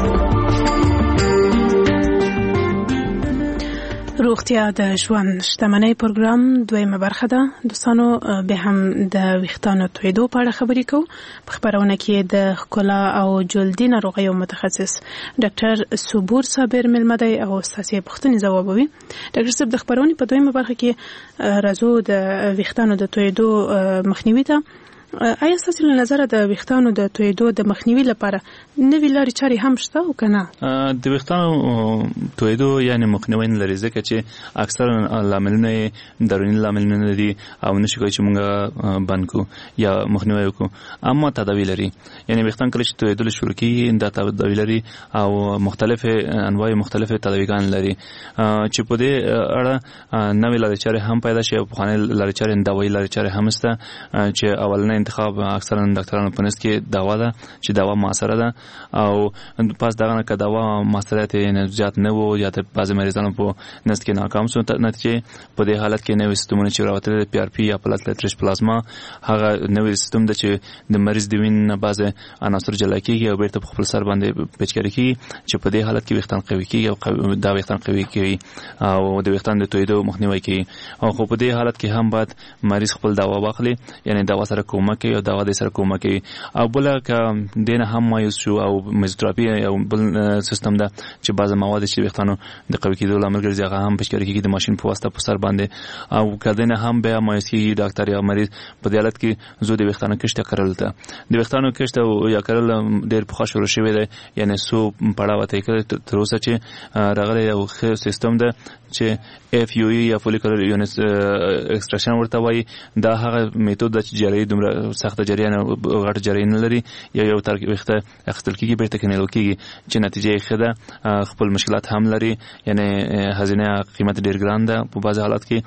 روغتیا د ژوند شتمنۍ پروګرام دویمه برخه ده. دوستانو به هم د ویښتانو تویدو په اړه خبرې کوو. په خبرونه کې د ښکلا او جلدي ناروغیو متخصص ډاکټر صبور صابر مېلمه دی او ستاسې پوښتنې ځوابوي. ډاکټر صاحب، د خبرونې په دویمه برخه کې راځو د ویښتانو د تویدو مخنیوي ته. آیا ستاسو له نظره د ویښتانو د تویدو د مخنیوي لپاره نوې لارې چارې هم شته او که نه؟ د ویښتانو تویدو یعنې مخنیوی نه لري، ځکه چې اکثره لاملونه یې دروني لاملونه لري او نشي کولی چې موږ بند کړو یا مخنیوی وکړو، اما تداوی لري. یعنې ویښتان کله چې تویدل شروع کېږي دا تداوی لري او مختلفې انواع مختلفې تداویګان لري چې په دې اړه نوې لارې چارې هم پیدا شي او پخوانۍ لارې چارې دوايي لارې چارې هم شته چې اولنۍ انتخاب اکثرا ډاکټرانو په نس کې دوا ده چې دوا موثره ده او پس دغه نه که دوا موثریت یې زیات نه و یا د بعضې مریضانو په نس کې ناکام شو، نتیجې په دې حالت کې نوې سیستمونه چې راوتلي د پی آر پي یا پلاتلیټ پلازما، هغه نوې سیستم ده چې د مریض د وینې نه بعضې عناصر جلا کېږي او بیرته په خپل سر باندې پیچکاري کېږي چې په دې حالت کې ویښتان قوي کېږي او دا ویښتان قوي کوي او د ویښتان د تویدو مخنیوی کوي. او خو په دې حالت کې هم باید مریض خپل دوا واخلي، یعنې دوا سره کومک کوي او دوا د سره کومک کوي. او بل که دینه هم مایوس شو او میزوتراپي او بل سیستم ده چې بعض مواد چې ویښتانو د قوي کېدو لامل ګرځي هغه هم پیچکاري کېږي د ماشین په واسطه په سر باندې. او که دینه هم بیا مایوس کېږي ډاکټر یا مریض په دې حالت کې زو د ویښتانو کښت کرل ته د ویښتانو کښت یا کرل ډېر پخوا شروع شوی دی، یعنې څو پړاوه طی کړی تر اوسه چې راغلی یو ښه سیستم ده چې اف یو ای یا فولیکولر یونټ ایکسټراکشن ورته وایي. دا هغه میتود ده چې جراحي دومره سخته جریان او غټ جریان نه لري، یو تر ویښته اخیستل کېږي بیرته کنیدل کېږي چې نتیجه یې ښه ده. خپل مشکلات هم لري، یعنې هزینه قیمت ډېر ګران ده په بعضې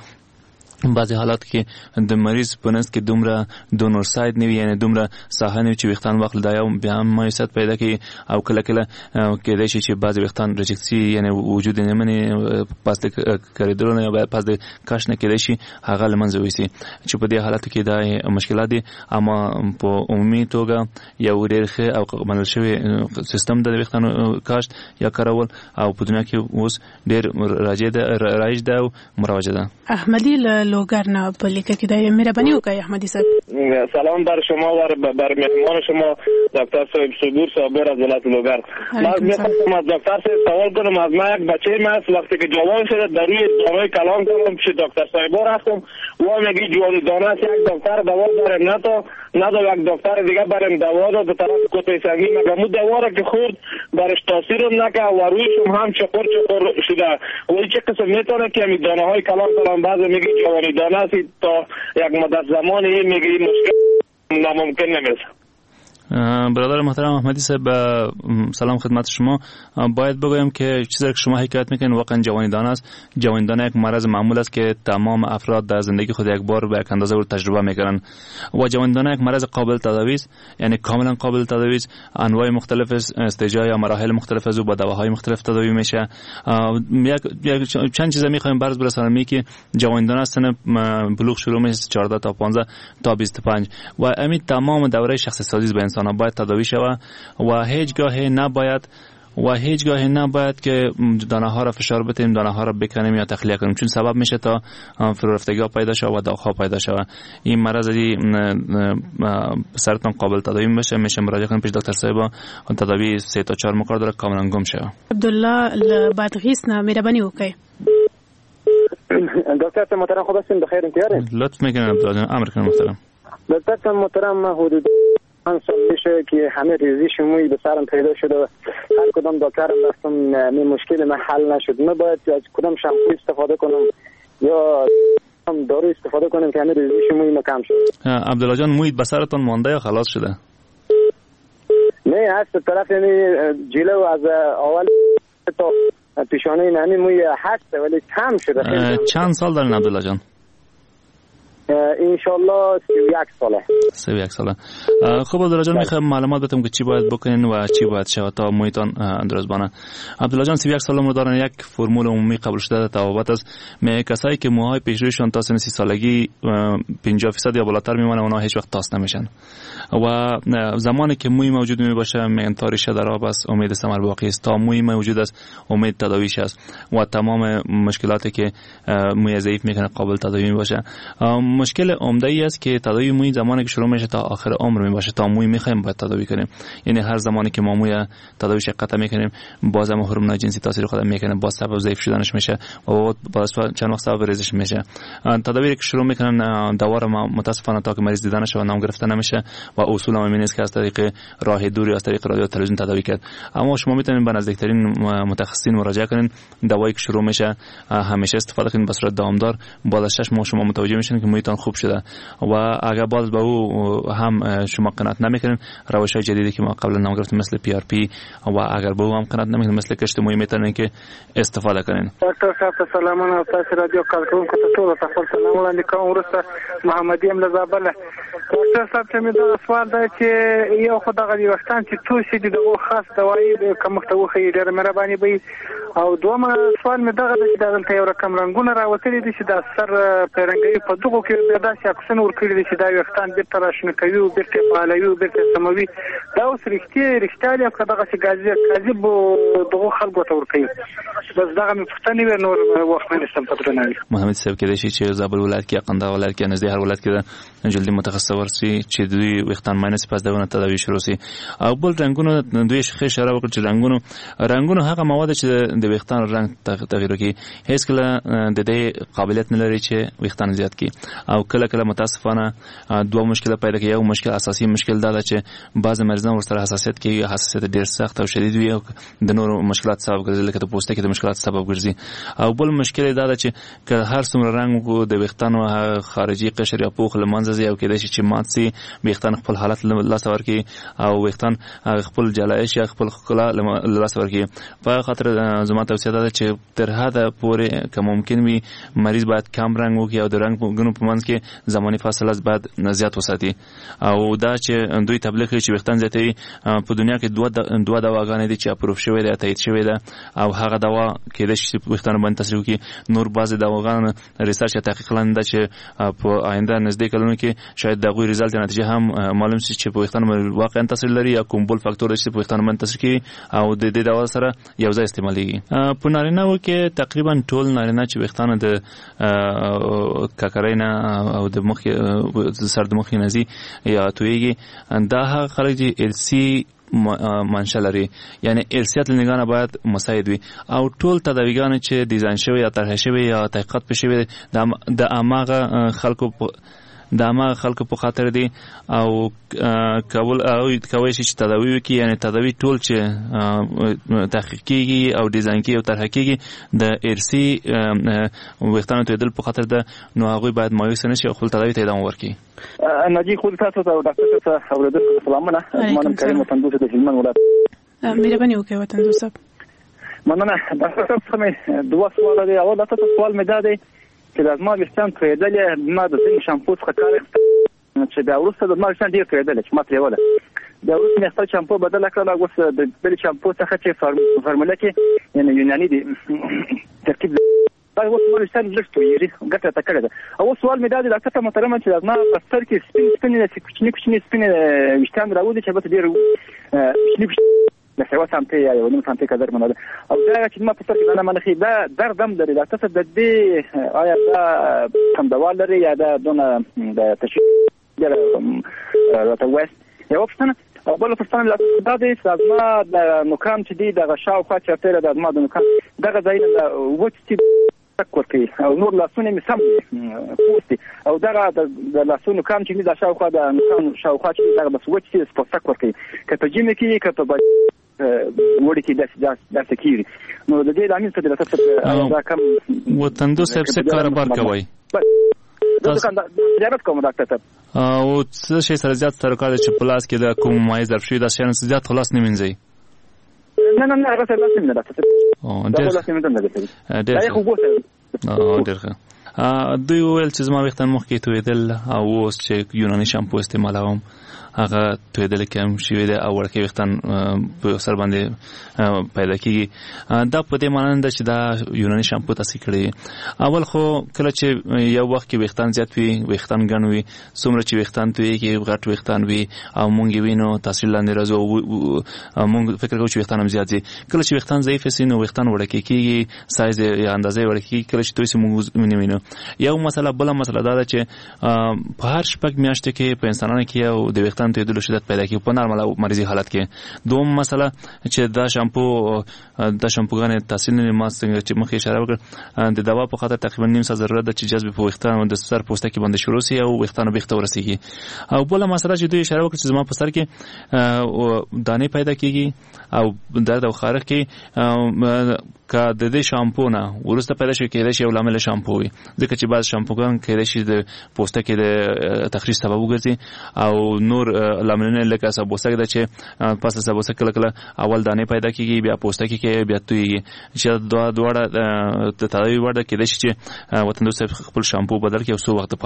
حالات کې د مریض په نس کې دومره دونر ساید نه وي، یعنې دومره ساحه نه وي چې ویښتان واخلي، دا یو بیا هم مایوسیت پیدا کوي. او کله کېدای شي چې بعضې ویښتان ریجکټ شي، یعنې وجود یې نه مني، پس د کارېدلو نه یا پس د کش نه کېدای شي هغه له منځه ویسي، چې په دې حالاتو کې دا مشکلات دي. اما په عمومي توګه یو ډېر ښه او منل شوی سیستم د ویښتانو کاشت یا کارول او په دنیا کې اوس ډېر رایج ده او مروجه ده. احمدی لوگر نه په لیکه کې د مهرباني وکړئ. احمدی صاحب سلام بر شما و بر مهمان شما دکتر صبور صابر از ولایت لوگر. من میخواستم از دکتر سوال کنم. از من یک بچه هست وقتی که جوان شده در روی دانه کلام کنم پیش دکتر صاحب رفتم و میگی جوان دانه است یک دکتر دوا دارم نه تا یک دکتر دیگه برام دوا داد به طرف کوته سنگی مگه مو دوا را که خورد برش تاثیر نکرد و رویشم هم چقر شده. و چه قسم میتونه که می دانه های کلام کنم بعضی میگی جوانی دانه است تا یک مدت زمانی میگی مشکل ناممکن نمیشه. برادر محترم احمدی صاحب، سلام خدمت شما. باید بگویم که چیزی که شما حکایت میکنین واقعا جوانیدان است. جوانیدان یک مرض معمول است که تمام افراد در زندگی خود یک بار به یک اندازه رو تجربه میکنن و جوانیدان یک مرض قابل تداوی است، یعنی کاملا قابل تداوی است. انواع مختلف استجا یا مراحل مختلف از او با دواهای مختلف تداوی میشه. چند چیز میخوایم برز برسانیم که جوانیدان است، سن بلوغ شروع میشه 14 تا 15 تا 25 و همین تمام دوره شخص سازی به انسان باید تداوی شود و هیچگاه نباید که دانه ها را فشار بدیم، دانه ها را بکنیم یا تخلیه کنیم، چون سبب میشه تا فرورفتگی ها پیدا شود و داغ ها پیدا شود. این مرض سرطان قابل تداوی میشه مراجعه کنیم پیش دکتر صاحب، تداوی 3 تا 4 مقدار داره کاملا گم شود. عبدالله بادغیس نه مهربانی وکړئ. دکتر محترم خوب هستین؟ بخیر انتظارین؟ لطف میکنم عبدالله جان. امر کنم محترم. دکتر محترم حدود 5 سال میشه که همه ریزش موی به سرم پیدا شده و هر کدام دکترم رفتم این مشکل من حل نشد. من باید از کدام شامپو استفاده کنم یا دارو استفاده کنم که همه ریزش موی ما کم شد؟ عبدالله جان، موی به سرتون مانده یا خلاص شده؟ نه، هست طرف یعنی جلو از اول تا پیشانه نمی موی هست ولی کم شده. چند سال دارین عبدالله جان؟ انشالله 31 ساله. خب عبدالله جان، میخوام معلومات بدم که چی باید بکنین و چی باید شود تا مویتان درست بانه. عبدالله جان 31 سال عمر دارن، یک فرمول عمومی قبول شده در توابط است. کسایی که موهای پیشرویشون تا سن 30 سالگی 50% یا بالاتر میمونه اونها هیچ وقت تاس نمیشن و زمانی که موی موجود میباشه میگن تا ریشه در آب است امید ثمر باقی است. تا موی موجود است امید تداویش است و تمام مشکلاتی که موی ضعیف میکنه قابل تداوی میباشه. مشکل عمده ای است که تداوی موی زمانی که شروع میشه تا آخر عمر میباشه. تا موی میخوایم باید تداوی کنیم، یعنی هر زمانی که ما موی تداویش قطع میکنیم باز هم هورمونای جنسی تاثیر خود میکنه، باز سبب ضعیف شدنش میشه و باز چند وقت سبب ریزش میشه. تداوی که شروع میکنن دوار متاسفانه تا که مریض دیده نشه و نام گرفته نمیشه و اصول هم اینه که از طریق راه دوری از طریق رادیو تلویزیون تداوی کرد. اما شما میتونید به نزدیکترین متخصصین مراجعه کنین. دوایی که شروع میشه همیشه استفاده کنین به صورت دامدار. بعد از 6 ماه شما متوجه میشین که مویتان خوب شده و اگر باز به او هم شما قناعت نمیکنین، روش‌های جدیدی که ما قبلا نام گرفتیم مثل PRP و اگر به او هم قناعت نمیکنین مثل کشت موی میتونین که استفاده کنین. دکتر صاحب سلامونه او تاسو رادیو کارکون کو ټول تاسو سلام وړاندې کوم. ورسته محمدی ام لزابله. دکتر صاحب ته مې دا سوال دی چې یو خدای وختان چې توسي د خاص دوايي کوم مختوخه ډېر مهرباني وي او دومره سوال مې دغه چې دلته یو رقم رنگونه راوتلي دي چې د سر پرنګي په دغه کې د داسې اکسن ورکړي دي چې دا وختان بیرته راشنه کوي او بیرته فعالوي او بیرته سموي. دا اوس رښتیا دی که دغه چې کاذب دغه خلکو ته ورکوي؟ بس دغه مې پوښتنې وې، نور وخت مې نشم په درنه وي. محمد صاحب کېدای شي چې زابل ولایت کې قندهار ولایت کې نږدې هر ولایت کې جلدي متخصص ورسي چې دوی وختان ماینس پس دونه تداوی شروع سي. او بل رنگونو دوی ښه اشاره وکړه چې رنگونو هغه مواد چې د وختان رنگ تغییر کوي هیڅ کله د دې قابلیت نه لري چې وختان زیات کړي. او کله متاسفانه دوه مشکل پیدا کوي. یو مشکل اساسي مشکل دا چې بعض مریضان ورسره حساسیت کوي، حساسیت ډیر سخت او شدید وي او د نورو مشکلات سبب ګرځي، لکه د پوستکي د مشکلات سبب ګرځي. او بل مشکل دا چې هر څومره رنگ د وختانو خارجي قشر یا پوښ لمنځه ځي او کېدای شي چې مات سي، وختان خپل حالت لاس ورکړي او وختان خپل جلایش یا خپل ښکلا لاس ورکړي. په خاطر زما توصیه ده چې تر حده پورې که ممکن وي مریض باید کم رنگ وکړي او د رنگ ګونو په منځ کې زماني فاصله باید زیات وساتي. او دا چې دوی تبلیغ کوي چې وختان زیاتوي، په دنیا کې دوه دواګانې دي چې اپروف شوی ده، تایید شوی ده او هغه دوا کېدای شي وختان باندې تاثیر وکړي. نور بعضې دواګان ریسرچ یا تحقیق لاندې ده چې په آینده نږدې کلونو کې شاید د هغوی ریزالت نتیجه هم معلوم شي چې په وختان باندې واقعا تاثیر لري یا کوم بل فاکتور دی چې په وختان باندې تاثیر کوي او د دې دوا سره یو ځای استعمالېږي. په نارینه‌و کې تقریبا ټول نارینه چې وختان د ککرۍ نه او د مخ سر د مخ نزي یا تویږي، دا هغه خلک چې ارثي منشأ لري، یعنی ارثیت لنگانه باید مساعد وي. او ټول تداویګان چې ډیزاین شوی یا طرح شوی یا تحقیقات پې شوی د اماغه خلکو د هغه خلکو په خاطر دی او کوي چې تداوی وکړي، یعنی تداوی ټول چې تحقیق کیږي او ډیزاین کیږي او طرح کیږي د ارسی وختانو ته دل په خاطر ده، نو هغه باید مایوس نشي او خپل تداوی ته ادامه ورکړي. ناجی خود تاسو ته ډاکټر صاحب اوریدونکو سلامونه. مننه کریم وطندوس د هلمند ولایت. مهرباني وکړئ وطندوس صاحب. مننه. ډاکټر صاحب څخه دوه سوال دي. اول تاسو سوال مې دا دی چې لازم وختان کېدل ما د ځین شامپو څخه کار چې دا ورسته د ما څنګه ډیر کېدل چې ما تریواله دا ورسته مې خپل شامپو بدل کړل. اوس د بل شامپو څخه چې فرموله کې یعنی یوناني دي ترکیب دا اوس مې ستاسو لښتو یې ګټه تکړه ده. او سوال مې دا دی ډاکټر محترم چې لازم په ستر کې سپین سپین وشتان راوځي چې به ډیر د سوا سمته یا یو نیم سمته قدر مناده او دا چې ما په ستر کې نه منخي دا دردم لري. ډاکټر صاحب د دې آیا دا کوم دوا لري یا دا دونه د تشخیص راته وست یو پښتنه او بل پښتنه دا دی چې لازم د نوکان چې دی د شاوخوا چرته د ما د نوکان دغه ځای نه وچتي کوي او نور لاسونه می سم پوستي او دغه د لاسونو کام چې د شاوخوا د نوکان شاوخوا چې دغه بس وچتي سپورت کوي کته جیم کې کته وړي کې داسې کیږي. نو د دې لامل څه د تاسو دا کم وطندو صاحب څه کاروبار کوي؟ تاسو زیارت کوم ډاکټر صاحب او څه شي سره زیات سرکار چې پلاس کې د کوم مای ظرف شي د شان زیات خلاص نه منځي؟ نه هغه څه لازم نه راځي. او ډېر ښه. دوی ویل چې زما وختان مخکې تویدل او اوس چې یوناني شامپو استعمالوم هغه تویدل کم شوی دی او ورکه وختان په سر باندې پیدا کیږي. دا په دې معنی ده چې دا یوناني شامپو تاسو کړی. اول خو کله چې یو وخت کې وختان زیات وي وختان ګڼ وي څومره چې وختان توی کې غټ وختان وي او مونږ وینو تحصیل لاندې راځو مونږ فکر کوو چې وختان هم زیات دي. کله چې وختان ضعیف سي نو وختان وړکه کیږي سایز یا اندازې وړکه کیږي. کله چې توی سي مونږ وینو. یو مسله بل مسله دا ده چې په هر شپږ میاشتې کې په انسانانو کې یو د وختان تویدلو شدت پیدا کیږي په نارمل او مریضي حالت کې. دوم مسله چې دا شامپوګان تحصیل نه ما څنګه چې مخې اشاره وکړ د دوا په خاطر تقریبا نیم ساعت ضرورت ده چې جذب په وختان د سر پوسته کې باندې شروع سي او وختانو بیخته ورسیږي. او بل مسله چې دوی اشاره وکړه چې زما په سر کې دانه پیدا کیږي او درد او خارښ کې که د دې شامپو نه ورسته پیدا شي کېدای شي یو لامل شامپو وي ځکه چې بعض شامپوګان کېدای شي د پوسته کې د تخریش سبب وګرځي او نور لاملونه لکه سبوسک ده چې پس سبوسک کله کله اول دانه پیدا کیږي بیا پوسته کې بیا تویږي چې دواړه د تداوی وړ کېدای شي چې وطندوس خپل شامپو بدل کړي او څو وخت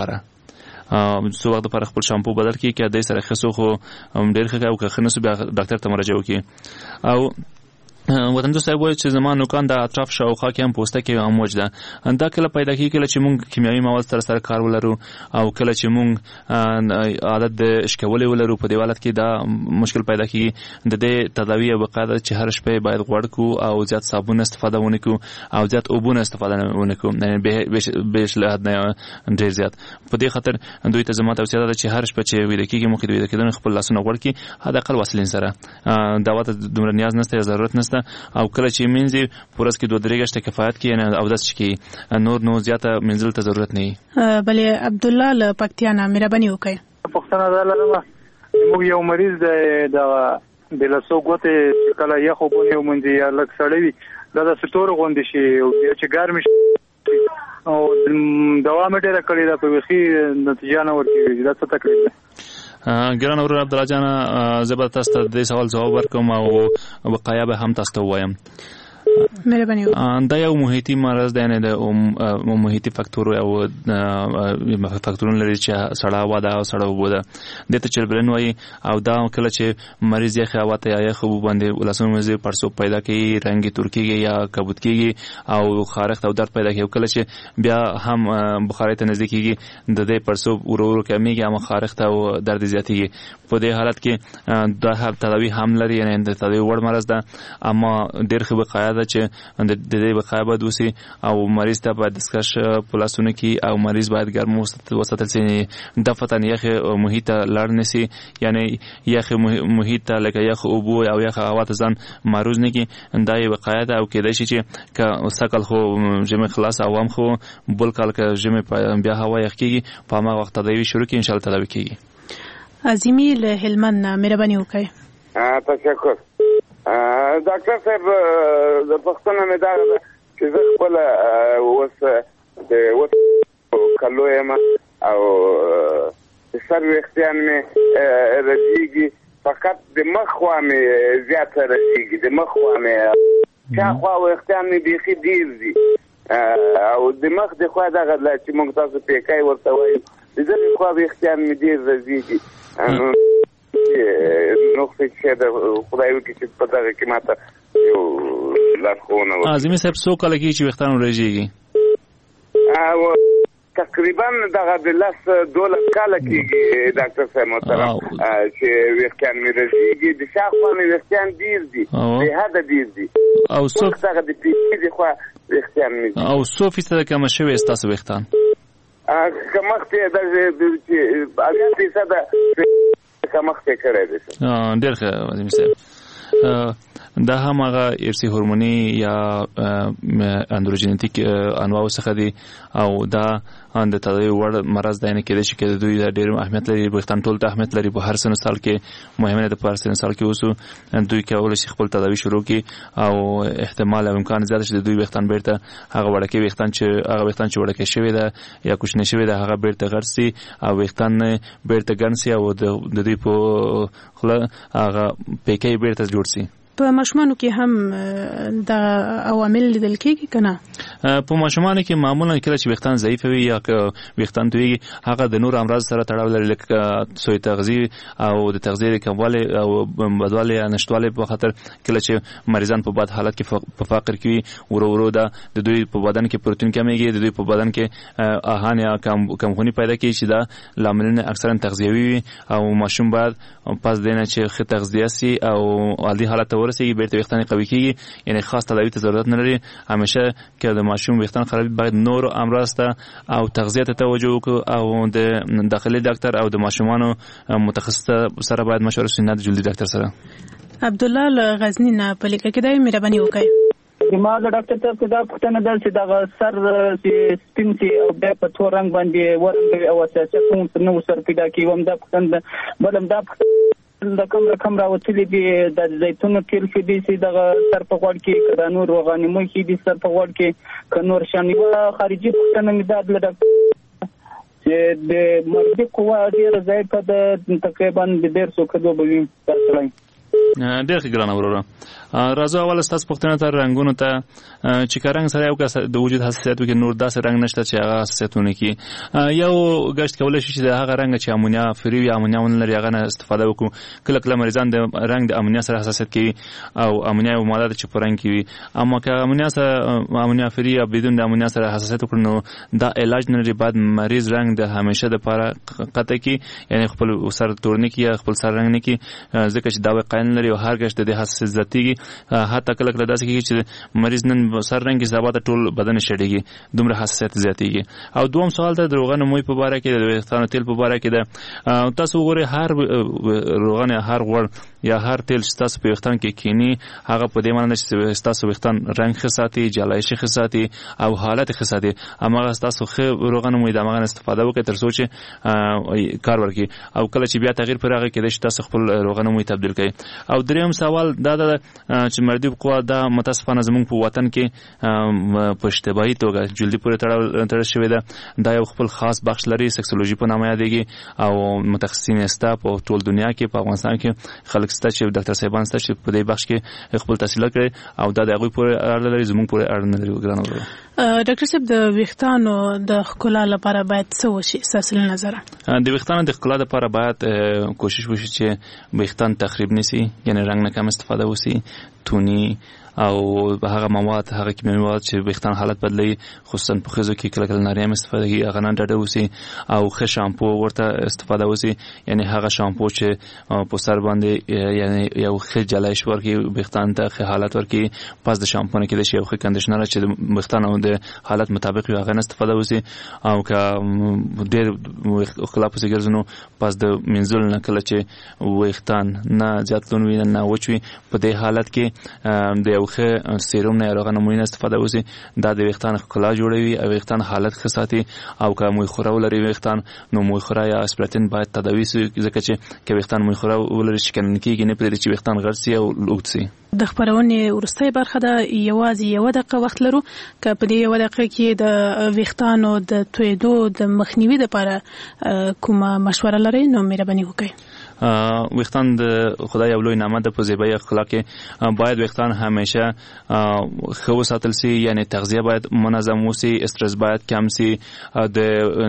لپاره خپل شامپو بدل کړي چې د سره خصو خو ډېر ښه او که خنسو بیا ډاکټر ته مراجعه وکړي. او وطندوس صاحب وایي چې زما نوکان د اطراف شاوخوا کې هم پوسته کې اموج ده. دا کله پیدا کیږي کله چې مونږ کیمیاوي مواد سره کار ولرو او کله چې مونږ عادت د اشکولې ولرو په دیوالت کې دا مشکل پیدا کیږي. د دې تداوی او وقایه چې هر شپه باید غوړ کو او زیات صابون استفاده ونه کو او زیات اوبونه استفاده ونه کو به شلهد نه ډیر زیات. په دې خاطر دوی ته زما توصیه ده چې هر شپه چې ویل کېږي مخکې ویل کېدل خپل لاسونه غوړ کړي حداقل وسلین سره دوا ته دومره نیاز نشته یا ضرورت نشته او کله چې منځي پورس کې 2-3 غشته کفایت کوي او داس کې نور زیاته منزل ته ضرورت نه وي. بلې عبد الله له پکتیانا مهرباني وکړئ. پښتنه ده لرمه موږ یو مریض د بلاسو غوته کله یو خو بونه ومنځي یا لک سړی دا د ستور غوندي شي او چې ګرم شي او دوا مې ډېر کړی دا په وخی نتیجه نه ورکړي. دا څه تکلیف ده؟ ګران ورور عبد الله جان زبردست د سوال جواب ورکوم او وقایع به هم تاسو ته وایم. مهرباني دا یو محیطي مرض دی نه د محیطي فاکتور او فاکتورونه لري چې سړه هوا ده او سړه اوبه ده د ته چربلن وایي او دا کله چې مریض یې هوا ته یا خو باندې ولاسونو مزي پرسو پیدا کوي رنګي ترکیږي یا کبوت کیږي او خارښت او درد پیدا کوي. کله چې بیا هم بخارۍ ته نزدیک کیږي د دې پرسو ورو کمیږي هم خارښت او درد زیاتېږي. په دې حالت کې دا تداوی هم لري یعنی د تداوی وړ مرض ده اما ډېر ښه وقایه ده چې د دې بقا باید وسی او مریض ته باید دستکش په لاسونه کې او مریض باید ګرم وساتل شي دفتن یخ محیط لړ نسی یعنی یخ محیط لکه یخ اوبو او یخ هوا ته ځان معرض نه کی دای وقایه ده او کېدای شي چې که سکل خو جمع خلاص عوام خو بل کال که جمع بیا هوا یخ کیږي په ما وخت تداوی شروع کی ان شاء الله تداوی کیږي. عظیمی له هلمند مهرباني وکړئ. تشکر. ډاکټر صاحب د پښتنو مې دا چې زه خپل اوس د کلو یم او سر ویښتان مې رژېږي فقط د مخ خوا مې زیاته رژېږي د مخ خوا مې شاوخوا ویښتان مې بیخي ډېر دي او د مخ د خوا دغه چې موږ تاسو پیکی ورته وایو د دغې خوا ویښتان مې ډېر رژېږي نو چې د خدای وکړي چې په دغه کې ماته یو لارښوونه وکړي. عظیمي صاحب څو کاله کېږي چې ویښتان رژېږي؟ تقریبا دغه د 10-12 کاله کېږي ډاکټر صاحب محترم چې ویښتان مې رژېږي د شاوخوا مې ویښتان ډېر دي بې حده ډېر دي او څو دغه د پیشي د خوا ویښتان مې دي. او څو فیصده کمه شوې ستاسو ویښتان؟ کمښت یې داسې چې 80% کمښت یې کړی دی. ډېر ښه عظیم صاحب. دا هم هغه ارثي هورموني یا اندروجینیتیک انواع څخه دي او دا د تداوی وړ مرض دی نه کېدای شي چې دوی ډېر اهمیت لري ویښتان ټول ته اهمیت لري په هر سن سال کې مهمه ده په هر سن سال کې اوسو دوی کولای شي خپل تداوی شروع کړي او احتمال او امکان زیات شي دوی ویښتان بیرته هغه وړکې ویښتان چې وړکې شوی ده یا کوچنی شوی ده هغه بیرته غټ سي او ویښتان بیرته ګڼ سي او د دوی په خوله هغه پیکې بیرته جوړ سي. په ماشومانو کې هم د عوامل لیدل کېږي که نه؟ په ماشومانو کې معمولا کله چې ویښتان ضعیف وي یا ویښتان تویږي هغه د نور امراض سره تړاو لري لکه سوء تغذیه او د تغذیې کموالی او بدوالی یا نشتوالی په خاطر کله چې مریضان په بد حالت کې په فقر کې وي ورو ورو د دوی په بدن کې پروتین کمیږي د دوی په بدن کې آهن یا کمخوني پیدا کیږي چې دا لاملونه اکثرا تغذیوي وي او ماشوم باید پس دینه چې ښه تغذیه سي او عادي حالت ورسیږي بیرته ویښتان قوي کیږي یعنی خاص تداوی ته ضرورت نه لري. همیشه که د ماشوم ویښتان خرابي باید نور امراض ته او تغذیه ته توجه وکړو او د داخلي ډاکټر او د ماشومانو متخصص سره باید مشوره وشي نه د جلدي ډاکټر سره. عبدالله له غزنی نه په لیکه کې دی مهرباني وکړئ. ما د ډاکټر ته دا پوښتنه ده چې دا سر چې سپین سي او بیا په تور رنګ باندې ورنګ او اساسه نو سر پیدا کیوم دا پوښتنه بلم دا د کوم رقم راوتلي دي د زیتون تیل کې دي چې دغه سر په غوړ کې کدا نور روغاني مو کې دي سر په غوړ کې ک نور شانې خارجي پښتنه مې داد لږ چې د مرګ قوه ډیره ضعیفه ده تقریبا د 150 کډو بوي تاسو ډېر ښه ګرانه وروره راځو اول ستاسو پوښتنه ته رنګونو ته چې که رنګ سره یو کس د وجود حساسیت وکړي نور داسې رنګ نشته چې هغه حساسیتونه کړي یو ګشت کولی شي چې د هغه رنګ چې امونیا فري وي امونیا ونه لري هغه نه استفاده وکړو. کله کله مریضان د رنګ د امونیا سره حساسیت کوي او امونیا یو ماده ده چې په رنګ کې وي اما که امونیا فري یا بدون د امونیا سره حساسیت وکړو نو دا علاج نه لري. باید مریض رنګ د همیشه دپاره قطع کړي یعنی خپل سر تور نه کړي یا خپل سر رنګ نه کړي ځکه چې دا وقایه نه لري او هر ګشت د حساسیت زیاتېږي حتی کله کله داسې کېږي چې مریض نن سر رنګ کې سبا ته ټول بدن شړېږي دومره حساسیت زیاتېږي. او دوم سوال ته د روغن موی په باره کې د ویښتانو تیل په باره کې ده تاسو وګورئ هر روغن هر غوړ یا هر تیل چې تاسو په ویښتان کې کینی هغه په دې معنی نه چې تاسو ویښتان رنګ ښه ساتي جلایش ښه ساتي او حالت ښه ساتي هماغه تاسو ښه روغن موی د هغه استفاده وکړئ تر څو چې کار وکړي او کله چې بیا تغییر پر هغه کې د تاسو خپل روغن موی تبدیل کړئ. او دریم سوال دا ده چې مردی قوا دا متاسفانه زموږ په وطن کې په اشتباهي توګه جلدي پورې تړل شوې ده. دا یو خپل خاص بخش لري سکسولوژي په نامه یادېږي او متخصصین ستا په ټول دنیا کې په افغانستان کې خلک ستا چې ډاکټر صاحبان ستا چې په دې بخش کې خپل تحصیلات کړي او دا د هغوی پورې اړه لري زموږ پورې اړه نه لري. ګرانه وروره ډاکټر صاحب د ویښتانو د ښکلا لپاره باید څه وشي ستاسو له نظره؟ د ویښتانو د ښکلا لپاره باید کوشش وشي چې ویښتان تخریب نشي یعنی رنګ نه کم استفاده وشي تونی او هغه مواد هغه کیمیاوي مواد چې ویښتان حالت بدلوي خصوصا په ښځو کې کله کله نریم استفاده کوي هغه نه ډډه وسی او ښه شامپو ورته استفاده وسی یعنی هغه شامپو چې په سر باندې یعنی یو ښه جلایش ورکوي ویښتان ته ښه حالت ورکوي پس د شامپو نه کېدای شي یو ښه کنډیشنر چې د ویښتانو د حالت مطابق وي هغه نه استفاده وسی او که ډېر خلاف پسې ګرځو نو پس د منځلو نه کله چې ویښتان نه زیات لون وي نه وچ وي په دې حالت کې د یو ښه سیروم نه یا هغه نمونې نه استفاده وسی دا د ویښتان ښکلا جوړوي او ویښتان حالت ښه ساتي او که مویخوره ولري ویښتان نو مویخوره یا اسپراتین باید تداوي شي ځکه چې که ویښتان مویخوره ولري شکنن کېږي نه پرېږدي چې ویښتان غټ سي او اوږد سي. د خبرونې وروستۍ برخه ده یوازې یوه دقیقه وخت لرو که په دې یوه دقیقه کې د ویښتانو د تویدو د مخنیوي لپاره کومه مشوره لرئ نو مهرباني وکړئ. ویښتان د خدای یو لوی نعمت ده په زیبایی اخلاق کې باید ویښتان همیشه ښه وساتل سي یعنی تغذیه باید منظم وسي استرس باید کم سي د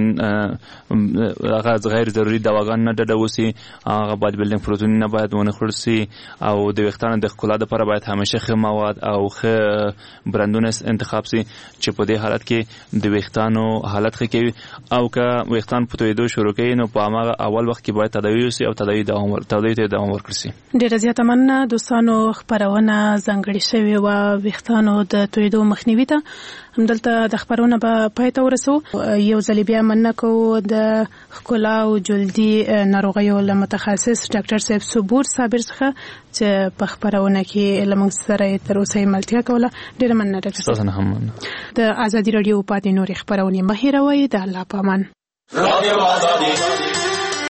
هغه غیر ضروري دواګان نه ډډه وسي هغه باید بلډینګ پروتینونه باید ونه خوړل سي او د ویښتانو د ښکلا لپاره باید همیشه ښه مواد او ښه برندونه انتخاب سي چې په دې حالت کې د ویښتانو حالت ښه کوي او که ویښتان په تویدو شروع کوي نو په هماغه اول وخت کې باید تداوي وسي او تداوي ته دوام ورکړل سي. ډېره زیاته مننه دوستانو خپرونه ځانګړې شوې وه ویښتانو د تویدو مخنیوي ته همدلته د خپرونه به پای ته ورسو. یو ځلې بیا مننه کوو د ښکلا او جلدي ناروغیو له متخصص ډاکټر صاحب صبور صابر څخه چې په خپرونه کې له موږ سره تر اوسه ملتیا کوله. ډېره مننه ډاکټر صاحب. تاسو هم مننه. د ازادي راډیو پاتې نورې خپرونې مه هېروئ. د الله په امان.